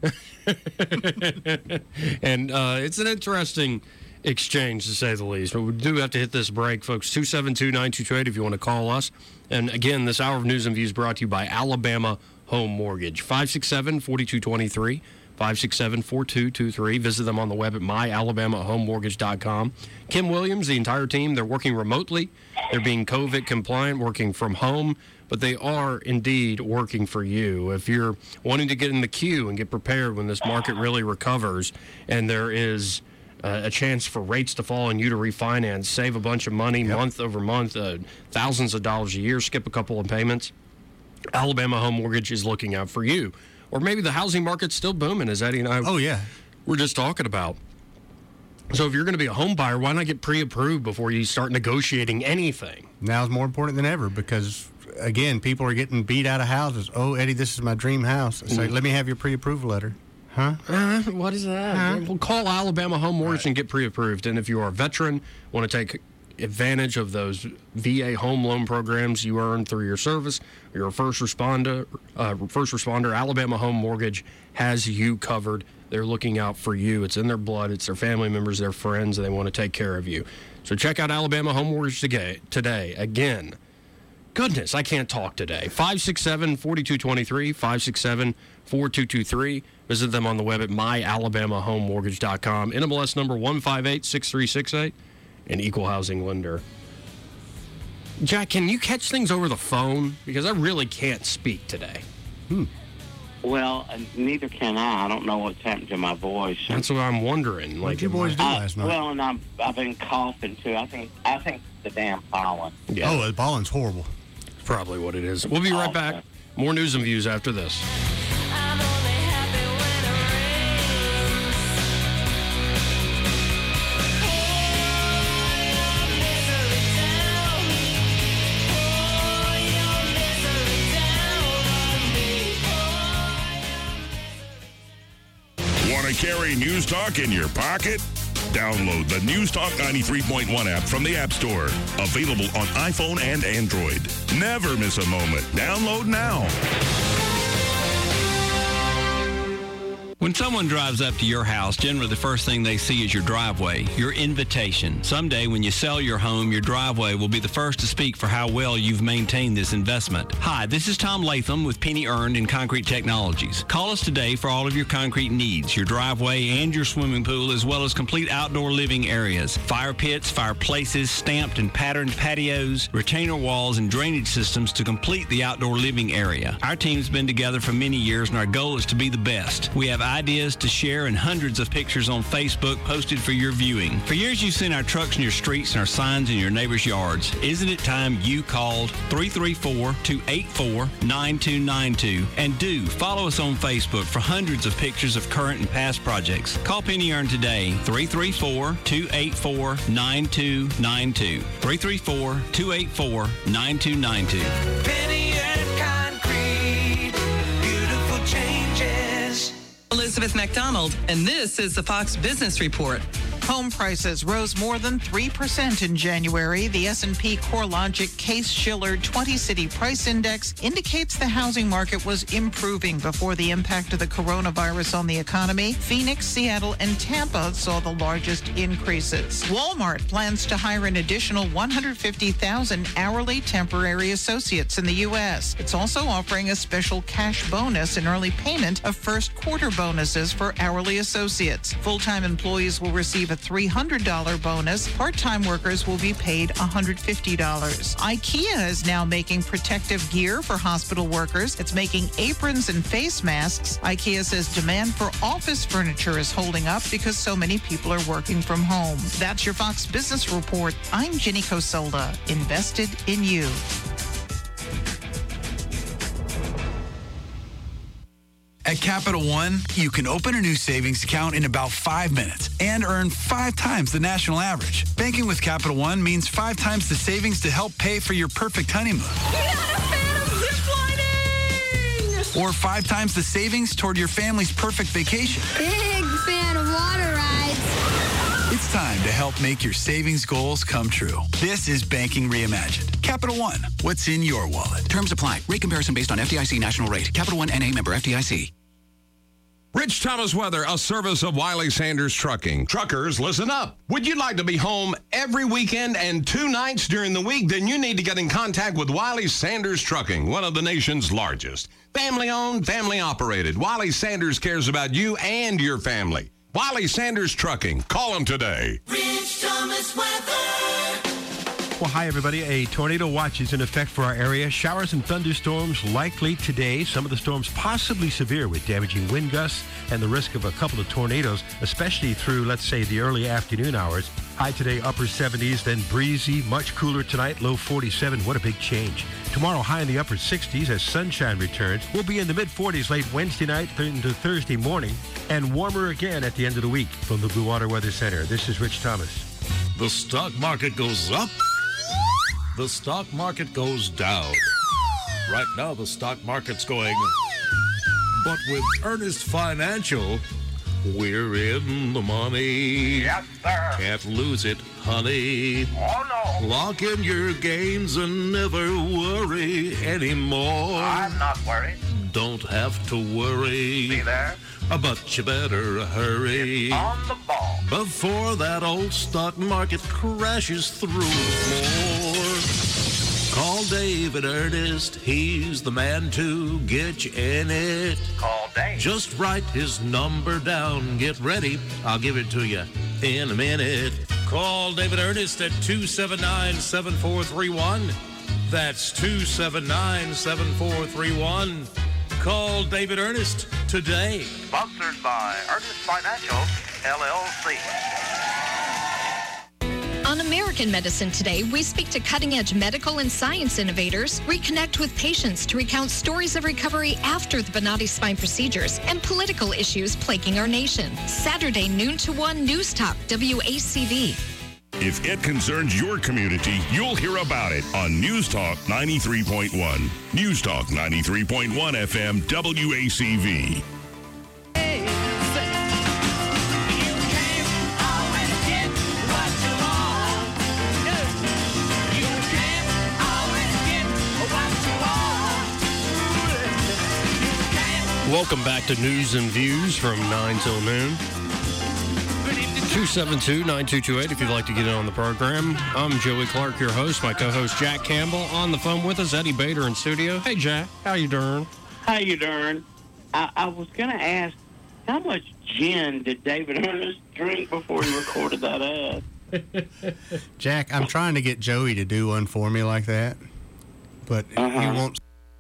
And uh, it's an interesting exchange, to say the least. But we do have to hit this break, folks. two seven two, nine two two eight if you want to call us. And again, this hour of News and Views brought to you by Alabama Home Mortgage. five six seven, four two two three. five six seven, four two two three. Visit them on the web at my alabama home mortgage dot com. Kim Williams, the entire team, they're working remotely. They're being COVID compliant, working from home, but they are indeed working for you. If you're wanting to get in the queue and get prepared when this market really recovers and there is uh, a chance for rates to fall and you to refinance, save a bunch of money yep. month over month, uh, thousands of dollars a year, skip a couple of payments, Alabama Home Mortgage is looking out for you. Or maybe the housing market's still booming, as Eddie and I
oh, yeah.
were just talking about. So if you're going to be a home buyer, why not get pre-approved before you start negotiating anything?
Now is more important than ever because, again, people are getting beat out of houses. Oh, Eddie, this is my dream house. It's like, let me have your pre-approval letter. Huh?
Uh, what is that? Huh? Well, call Alabama Home Mortgage right. and get pre-approved. And if you are a veteran, want to take advantage of those V A home loan programs you earn through your service, you're a first responder, uh, first responder, Alabama Home Mortgage has you covered. They're looking out for you. It's in their blood. It's their family members, their friends, and they want to take care of you. So check out Alabama Home Mortgage today. Again, goodness, I can't talk today. five six seven, four two two three, five six seven, four two two three. Visit them on the web at my alabama home mortgage dot com. N M L S number one five eight six three six eight. An equal housing lender. Jack, can you catch things over the phone? Because I really can't speak today.
Hmm.
Well, uh, neither can I. I don't know what's happened to my voice.
That's what I'm wondering.
What
like,
did you boys do
I,
last night?
Well, and I'm, I've been coughing, too. I think I think it's the damn pollen.
Yeah.
Oh, the pollen's horrible.
Probably what it is. We'll be right
Oh,
back.
okay.
More news and views after this.
Want to carry News Talk in your pocket? Download the News Talk ninety-three point one app from the App Store. Available on iPhone and Android. Never miss a moment. Download now.
When someone drives up to your house, generally the first thing they see is your driveway, your invitation. Someday when you sell your home, your driveway will be the first to speak for how well you've maintained this investment. Hi, this is Tom Latham with Penny Earned and Concrete Technologies. Call us today for all of your concrete needs, your driveway and your swimming pool, as well as complete outdoor living areas, fire pits, fireplaces, stamped and patterned patios, retainer walls, and drainage systems to complete the outdoor living area. Our team's been together for many years, and our goal is to be the best. We have ideas to share and hundreds of pictures on Facebook posted for your viewing. For years, you've seen our trucks in your streets and our signs in your neighbors' yards. Isn't it time you called three three four, two eight four, nine two nine two? And do follow us on Facebook for hundreds of pictures of current and past projects. Call Penny Earn today, three three four, two eight four, nine two nine two. three three four, two eight four, nine two nine two.
Penny Earned Concrete, beautiful changes.
Elizabeth McDonald, and this is the Fox Business Report.
Home prices rose more than three percent in January. The S and P CoreLogic Case-Shiller twenty-City Price Index indicates the housing market was improving before the impact of the coronavirus on the economy. Phoenix, Seattle, and Tampa saw the largest increases. Walmart plans to hire an additional one hundred fifty thousand hourly temporary associates in the U S. It's also offering a special cash bonus and early payment of first quarter bonuses for hourly associates. Full-time employees will receive a three hundred dollars bonus. Part-time workers will be paid one hundred fifty dollars. IKEA is now making protective gear for hospital workers. It's making aprons and face masks. IKEA says demand for office furniture is holding up because so many people are working from home. That's your Fox Business Report. I'm Ginny Cosolda. Invested in you.
At Capital One, you can open a new savings account in about five minutes and earn five times the national average. Banking with Capital One means five times the savings to help pay for your perfect honeymoon. Or five times the savings toward your family's perfect vacation.
Big fan of water rides.
It's time to help make your savings goals come true. This is Banking Reimagined. Capital One, what's in your wallet?
Terms apply. Rate comparison based on F D I C national rate. Capital One N A member F D I C.
Rich Thomas Weather, a service of Wiley Sanders Trucking. Truckers, listen up. Would you like to be home every weekend and two nights during the week? Then you need to get in contact with Wiley Sanders Trucking, one of the nation's largest. Family-owned, family-operated. Wiley Sanders cares about you and your family. Wiley Sanders Trucking. Call them today.
Rich Thomas Weather.
Well, hi, everybody. A tornado watch is in effect for our area. Showers and thunderstorms likely today. Some of the storms possibly severe with damaging wind gusts and the risk of a couple of tornadoes, especially through, let's say, the early afternoon hours. High today, upper seventies, then breezy, much cooler tonight, low forty-seven. What a big change. Tomorrow, high in the upper sixties as sunshine returns. We'll be in the mid-forties late Wednesday night into Thursday morning, and warmer again at the end of the week. From the Blue Water Weather Center, this is Rich Thomas.
The stock market goes up. The stock market goes down. Right now, the stock market's going. But with Ernest Financial, we're in the money.
Yes, sir.
Can't lose it, honey.
Oh, no.
Lock in your gains and never worry anymore.
I'm not worried.
Don't have to worry.
Be there.
But you better hurry.
Get on the ball.
Before that old stock market crashes through more. Call David Ernest. He's the man to get you in it.
Call Dave.
Just write his number down. Get ready. I'll give it to you in a minute. Call David Ernest at two seven nine, seven four three one. That's two seven nine, seven four three one. Call David Ernest today.
Sponsored by Ernest Financial, L L C.
On American Medicine Today, we speak to cutting-edge medical and science innovators, reconnect with patients to recount stories of recovery after the Bonati spine procedures, and political issues plaguing our nation. Saturday, noon to one, News Talk, W A C V.
If it concerns your community, you'll hear about it on News Talk ninety-three point one. News Talk ninety-three point one F M, W A C V.
Welcome back to News and Views from nine till noon. two seven two, nine two two eight if you'd like to get in on the program. I'm Joey Clark, your host. My co-host Jack Campbell on the phone with us. Eddie Bader in studio. Hey, Jack. How you doing?
How you doing? I, I was going to ask, how much gin did David Ernest drink before he recorded that ad?
Jack, I'm trying to get Joey to do one for me like that, but
Uh-huh.
he won't.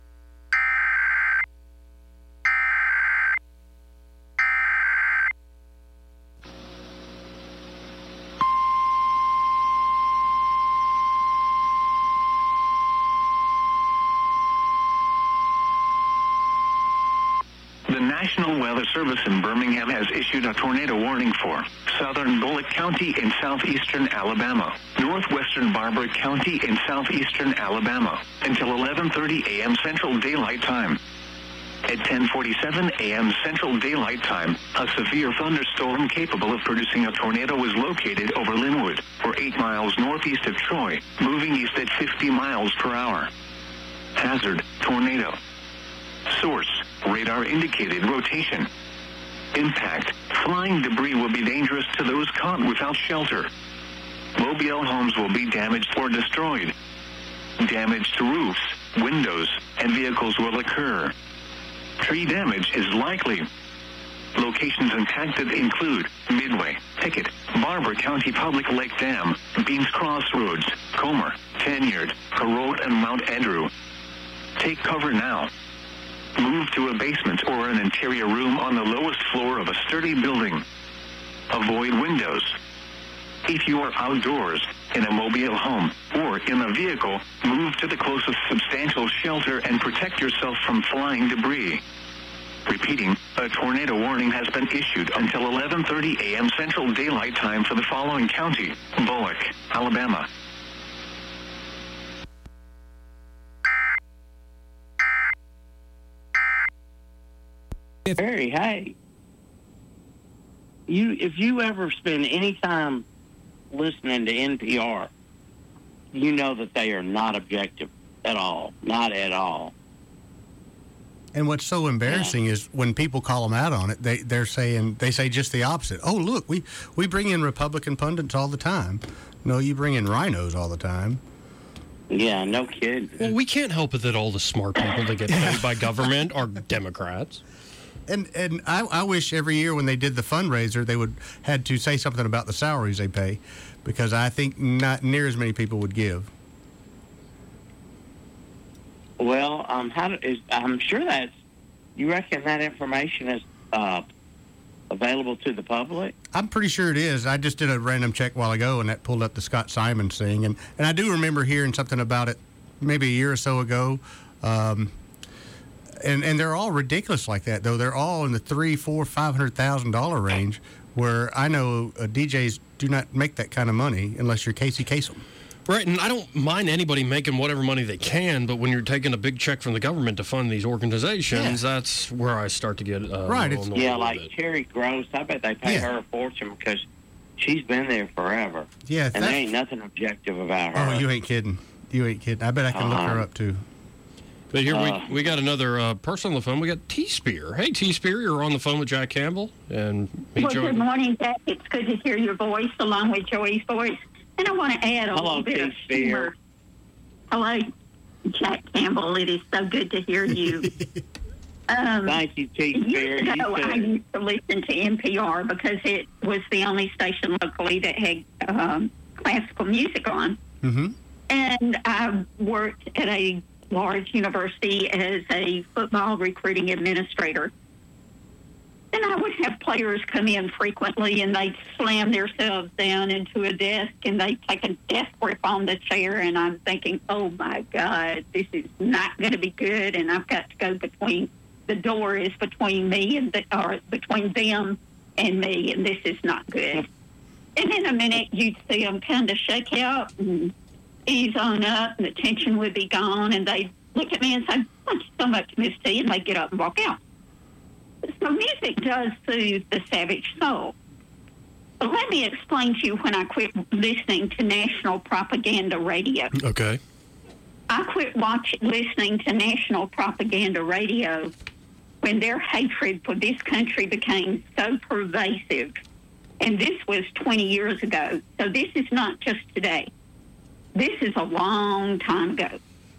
The National Weather Service in Birmingham has issued a tornado warning for southern Bullock County in southeastern Alabama, northwestern Barbara County in southeastern Alabama, until eleven thirty a.m. Central Daylight Time. At ten forty-seven a.m. Central Daylight Time, a severe thunderstorm capable of producing a tornado was located over Linwood, or eight miles northeast of Troy, moving east at fifty miles per hour. Hazard, tornado. Source, radar indicated rotation. Impact, flying debris will be dangerous to those caught without shelter. Mobile homes will be damaged or destroyed. Damage to roofs, windows, and vehicles will occur. Tree damage is likely. Locations impacted include Midway, Pickett, Barbara County Public Lake Dam, Beans Crossroads, Comer, Tanyard, Carroll, and Mount Andrew. Take cover now. Move to a basement or an interior room on the lowest floor of a sturdy building. Avoid windows. If you are outdoors, in a mobile home, or in a vehicle, move to the closest substantial shelter and protect yourself from flying debris. Repeating, a tornado warning has been issued until eleven thirty a.m. Central Daylight Time for the following county: Bullock, Alabama.
Barry, hey, you if you ever spend any time listening to N P R, you know that they are not objective at all, not at all.
And what's so embarrassing yeah. is when people call them out on it, they they're saying they say just the opposite. Oh, look, we we bring in Republican pundits all the time. No, you bring in rhinos all the time.
Yeah, no kidding.
Well, we can't help it that all the smart people that get paid by government are Democrats.
And and I, I wish every year when they did the fundraiser, they would had to say something about the salaries they pay, because I think not near as many people would give.
Well, um, how do, is, I'm sure that's, you reckon that information is uh, available to the public?
I'm pretty sure it is. I just did a random check a while ago, and that pulled up the Scott Simons thing. And, and I do remember hearing something about it maybe a year or so ago. Um, and, and they're all ridiculous like that, though. They're all in the three, four, five hundred thousand dollar range, where I know uh, D Js do not make that kind of money unless you're Casey Kasem.
Right, and I don't mind anybody making whatever money they can, but when you're taking a big check from the government to fund these organizations, yeah. that's where I start to get uh,
right.
It's,
yeah, like Terry Gross, I bet they pay yeah. her a fortune because she's been there forever.
Yeah,
and there ain't nothing objective about her.
Oh, you ain't kidding. You ain't kidding. I bet I can uh-huh. look her up, too.
But here
uh,
we we got another uh, person on the phone. We got T-Spear. Hey, T-Spear, you're on the phone with Jack Campbell. and me,
Well,
Joey.
Good morning, Jack. It's good to hear your voice along with Joey's voice. And I want to add a
Hello,
little bit of
T-Spear.
humor. Hello, Jack Campbell. It is so good to hear you. um,
Thank you, T-Spear.
Years ago,
You
I used to listen to N P R because it was the only station locally that had um, classical music on.
Mm-hmm.
And I worked at a large university as a football recruiting administrator. And I would have players come in frequently, and they'd slam themselves down into a desk, and they'd take a death grip on the chair, and I'm thinking, oh, my God, this is not going to be good, and I've got to go between, the door is between me and, the, or between them and me, and this is not good. And in a minute, you'd see them kind of shake out and ease on up, and the tension would be gone, and they'd look at me and say, thank you so much, Miss T, and they'd get up and walk out. So music does soothe the savage soul. But let me explain to you when I quit listening to national propaganda radio.
Okay.
I quit watch, listening to national propaganda radio when their hatred for this country became so pervasive. And this was twenty years ago. So this is not just today. This is a long time ago.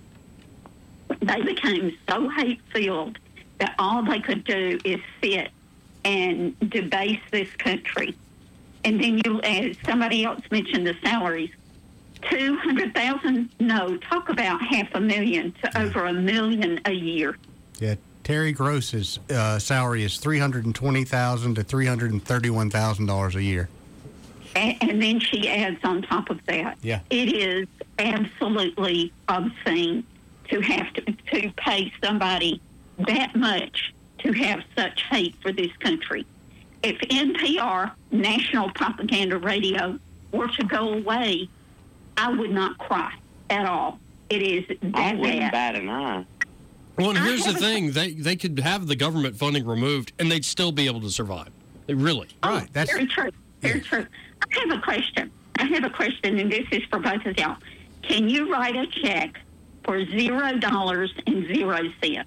They became so hate-filled that all they could do is sit and debase this country. And then you, as somebody else mentioned the salaries, two hundred thousand, no, talk about half a million to over a million a year.
Yeah, Terry Gross's uh, salary is three hundred twenty thousand dollars to three hundred thirty-one thousand dollars a year.
And, and then she adds on top of that,
yeah.
It is absolutely obscene to have to, to pay somebody that much to have such hate for this country. If N P R, National Propaganda Radio, were to go away, I would not cry at all. It is that
I wouldn't
bad.
bat an eye.
Well, and
I
here's the
haven't-
thing. They they could have the government funding removed, and they'd still be able to survive. They really.
Oh, very true. Very true. I have a question. I have a question, and this is for both of y'all. Can you write a check for zero dollars and zero cents?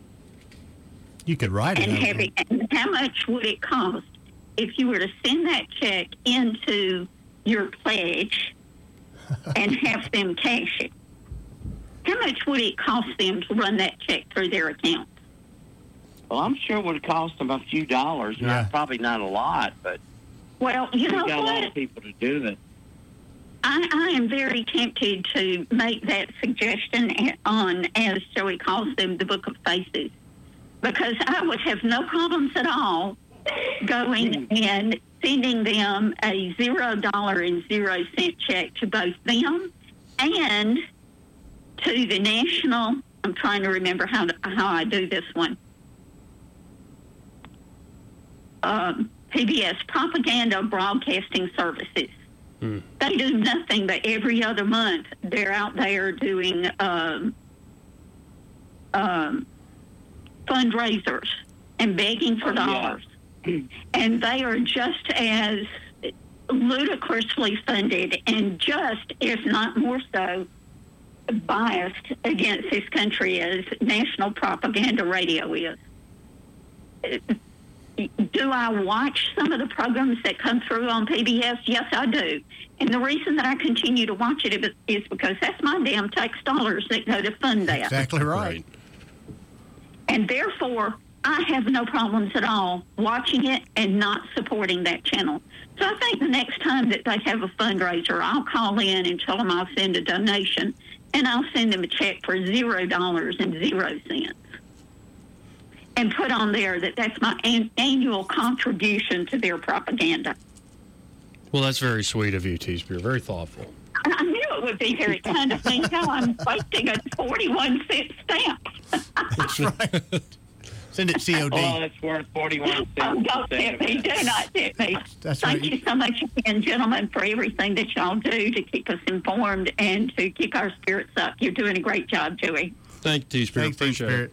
You could write it.
And
out.
have it, and how much would it cost if you were to send that check into your pledge and have them cash it? How much would it cost them to run that check through their account?
Well, I'm sure it would cost them a few dollars.
Yeah.
Not, probably not a lot, but
Well, you
we've
know
got a lot
what?
of people to do it.
I, I am very tempted to make that suggestion on, as Joey calls them, the Book of Faces, because I would have no problems at all going and sending them a zero dollar and zero cent check to both them and to the national. I'm trying to remember how to, how I do this one. um, P B S Propaganda Broadcasting Services.
Hmm.
They do nothing but every other month they're out there doing um, um, fundraisers and begging for dollars. And they are just as ludicrously funded and just, if not more so, biased against this country as national propaganda radio is. Do I watch some of the programs that come through on P B S? Yes, I do. And the reason that I continue to watch it is because that's my damn tax dollars that go to fund that.
Exactly right.
And therefore, I have no problems at all watching it and not supporting that channel. So I think the next time that they have a fundraiser, I'll call in and tell them I'll send a donation, and I'll send them a check for zero dollars and zero cents. And put on there that that's my an- annual contribution to their propaganda.
Well, that's very sweet of you, T-Spirit. Very thoughtful.
I knew it would be very kind of thing. How I'm posting a forty-one cent stamp.
That's right. Send it C O D.
Well, it's worth forty-one cents.
Oh, don't tip me. Do not tip me.
That's
Thank
right.
you so much again, gentlemen, for everything that y'all do to keep us informed and to keep our spirits up. You're doing a great job, Joey.
Thank you, T-Spirit.
Thanks,
Appreciate
T-Spirit.
it.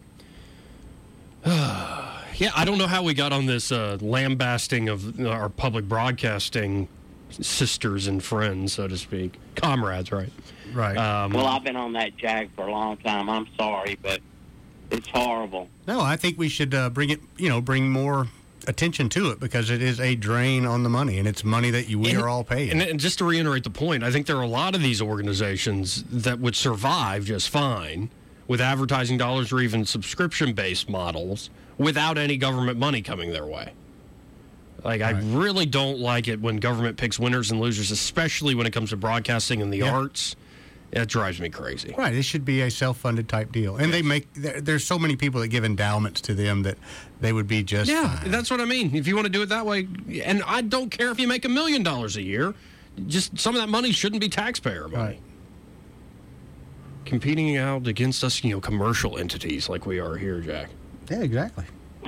Yeah, I don't know how we got on this uh, lambasting of our public broadcasting sisters and friends, so to speak. Comrades, right?
Right.
Um,
Well, I've been on that jag for a long time. I'm sorry, but it's horrible.
No, I think we should uh, bring it, you know, bring more attention to it because it is a drain on the money, and it's money that you, we
And-
are all paying.
And, and just to reiterate the point, I think there are a lot of these organizations that would survive just fine with advertising dollars or even subscription-based models without any government money coming their way. Like, I really don't like it when government picks winners and losers, especially when it comes to broadcasting and the
Yeah.
arts. It drives me crazy.
Right, it should be a self-funded type deal, and they make there, there's so many people that give endowments to them that they would be just
Yeah,
fine.
that's what I mean. If you want to do it that way, and I don't care if you make a million dollars a year, just some of that money shouldn't be taxpayer money.
Right.
Competing out against us, you know, commercial entities like we are here, Jack.
Yeah, exactly.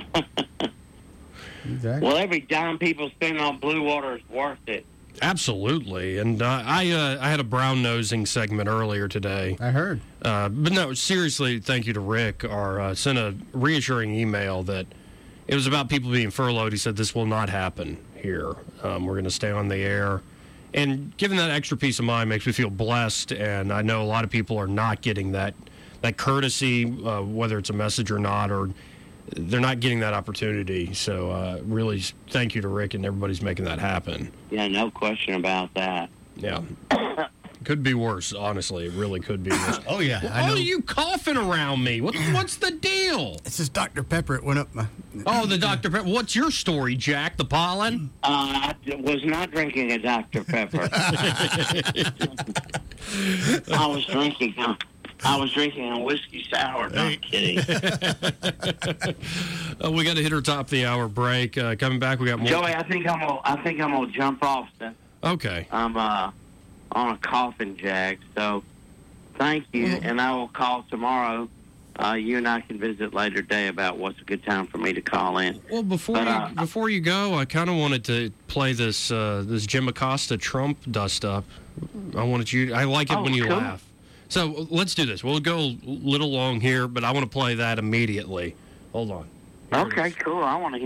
Exactly.
Well, every dime people spend on Blue Water is worth it.
Absolutely, and uh, I uh, I had a brown nosing segment earlier today.
I heard.
Uh, but no, seriously, thank you to Rick. Our uh, sent a reassuring email that it was about people being furloughed. He said this will not happen here. Um, we're going to stay on the air, and giving that extra peace of mind makes me feel blessed. And I know a lot of people are not getting that that courtesy, uh, whether it's a message or not, or they're not getting that opportunity. So uh, really, thank you to Rick and everybody's making that happen.
Yeah, no question about that.
Yeah. Could be worse, honestly. It really could be worse.
Oh, yeah.
Why
I know.
are you coughing around me? What, what's the deal?
This is Doctor Pepper. It went up my...
Oh, the Doctor Pepper. What's your story, Jack? The pollen?
Uh, I was not drinking a Doctor Pepper. I was drinking. Uh, I was drinking a whiskey sour. Not kidding.
uh, we got to hit our top of the hour break. Uh, coming back, we got more.
Joey, I think I'm gonna. I think I'm gonna jump off. Then.
Okay.
I'm uh on a coffin jag. So, thank you, and I will call tomorrow. Uh, you and I can visit later today about what's a good time for me to call in.
Well, before
But,
you,
uh,
before you go, I kind of wanted to play this uh, this Jim Acosta Trump dust up. I wanted you. I like it
Oh,
when you
cool.
laugh. So let's do this. We'll go a little long here, but I want to play that immediately. Hold on. Here it
Okay,
is.
cool. I want to hear.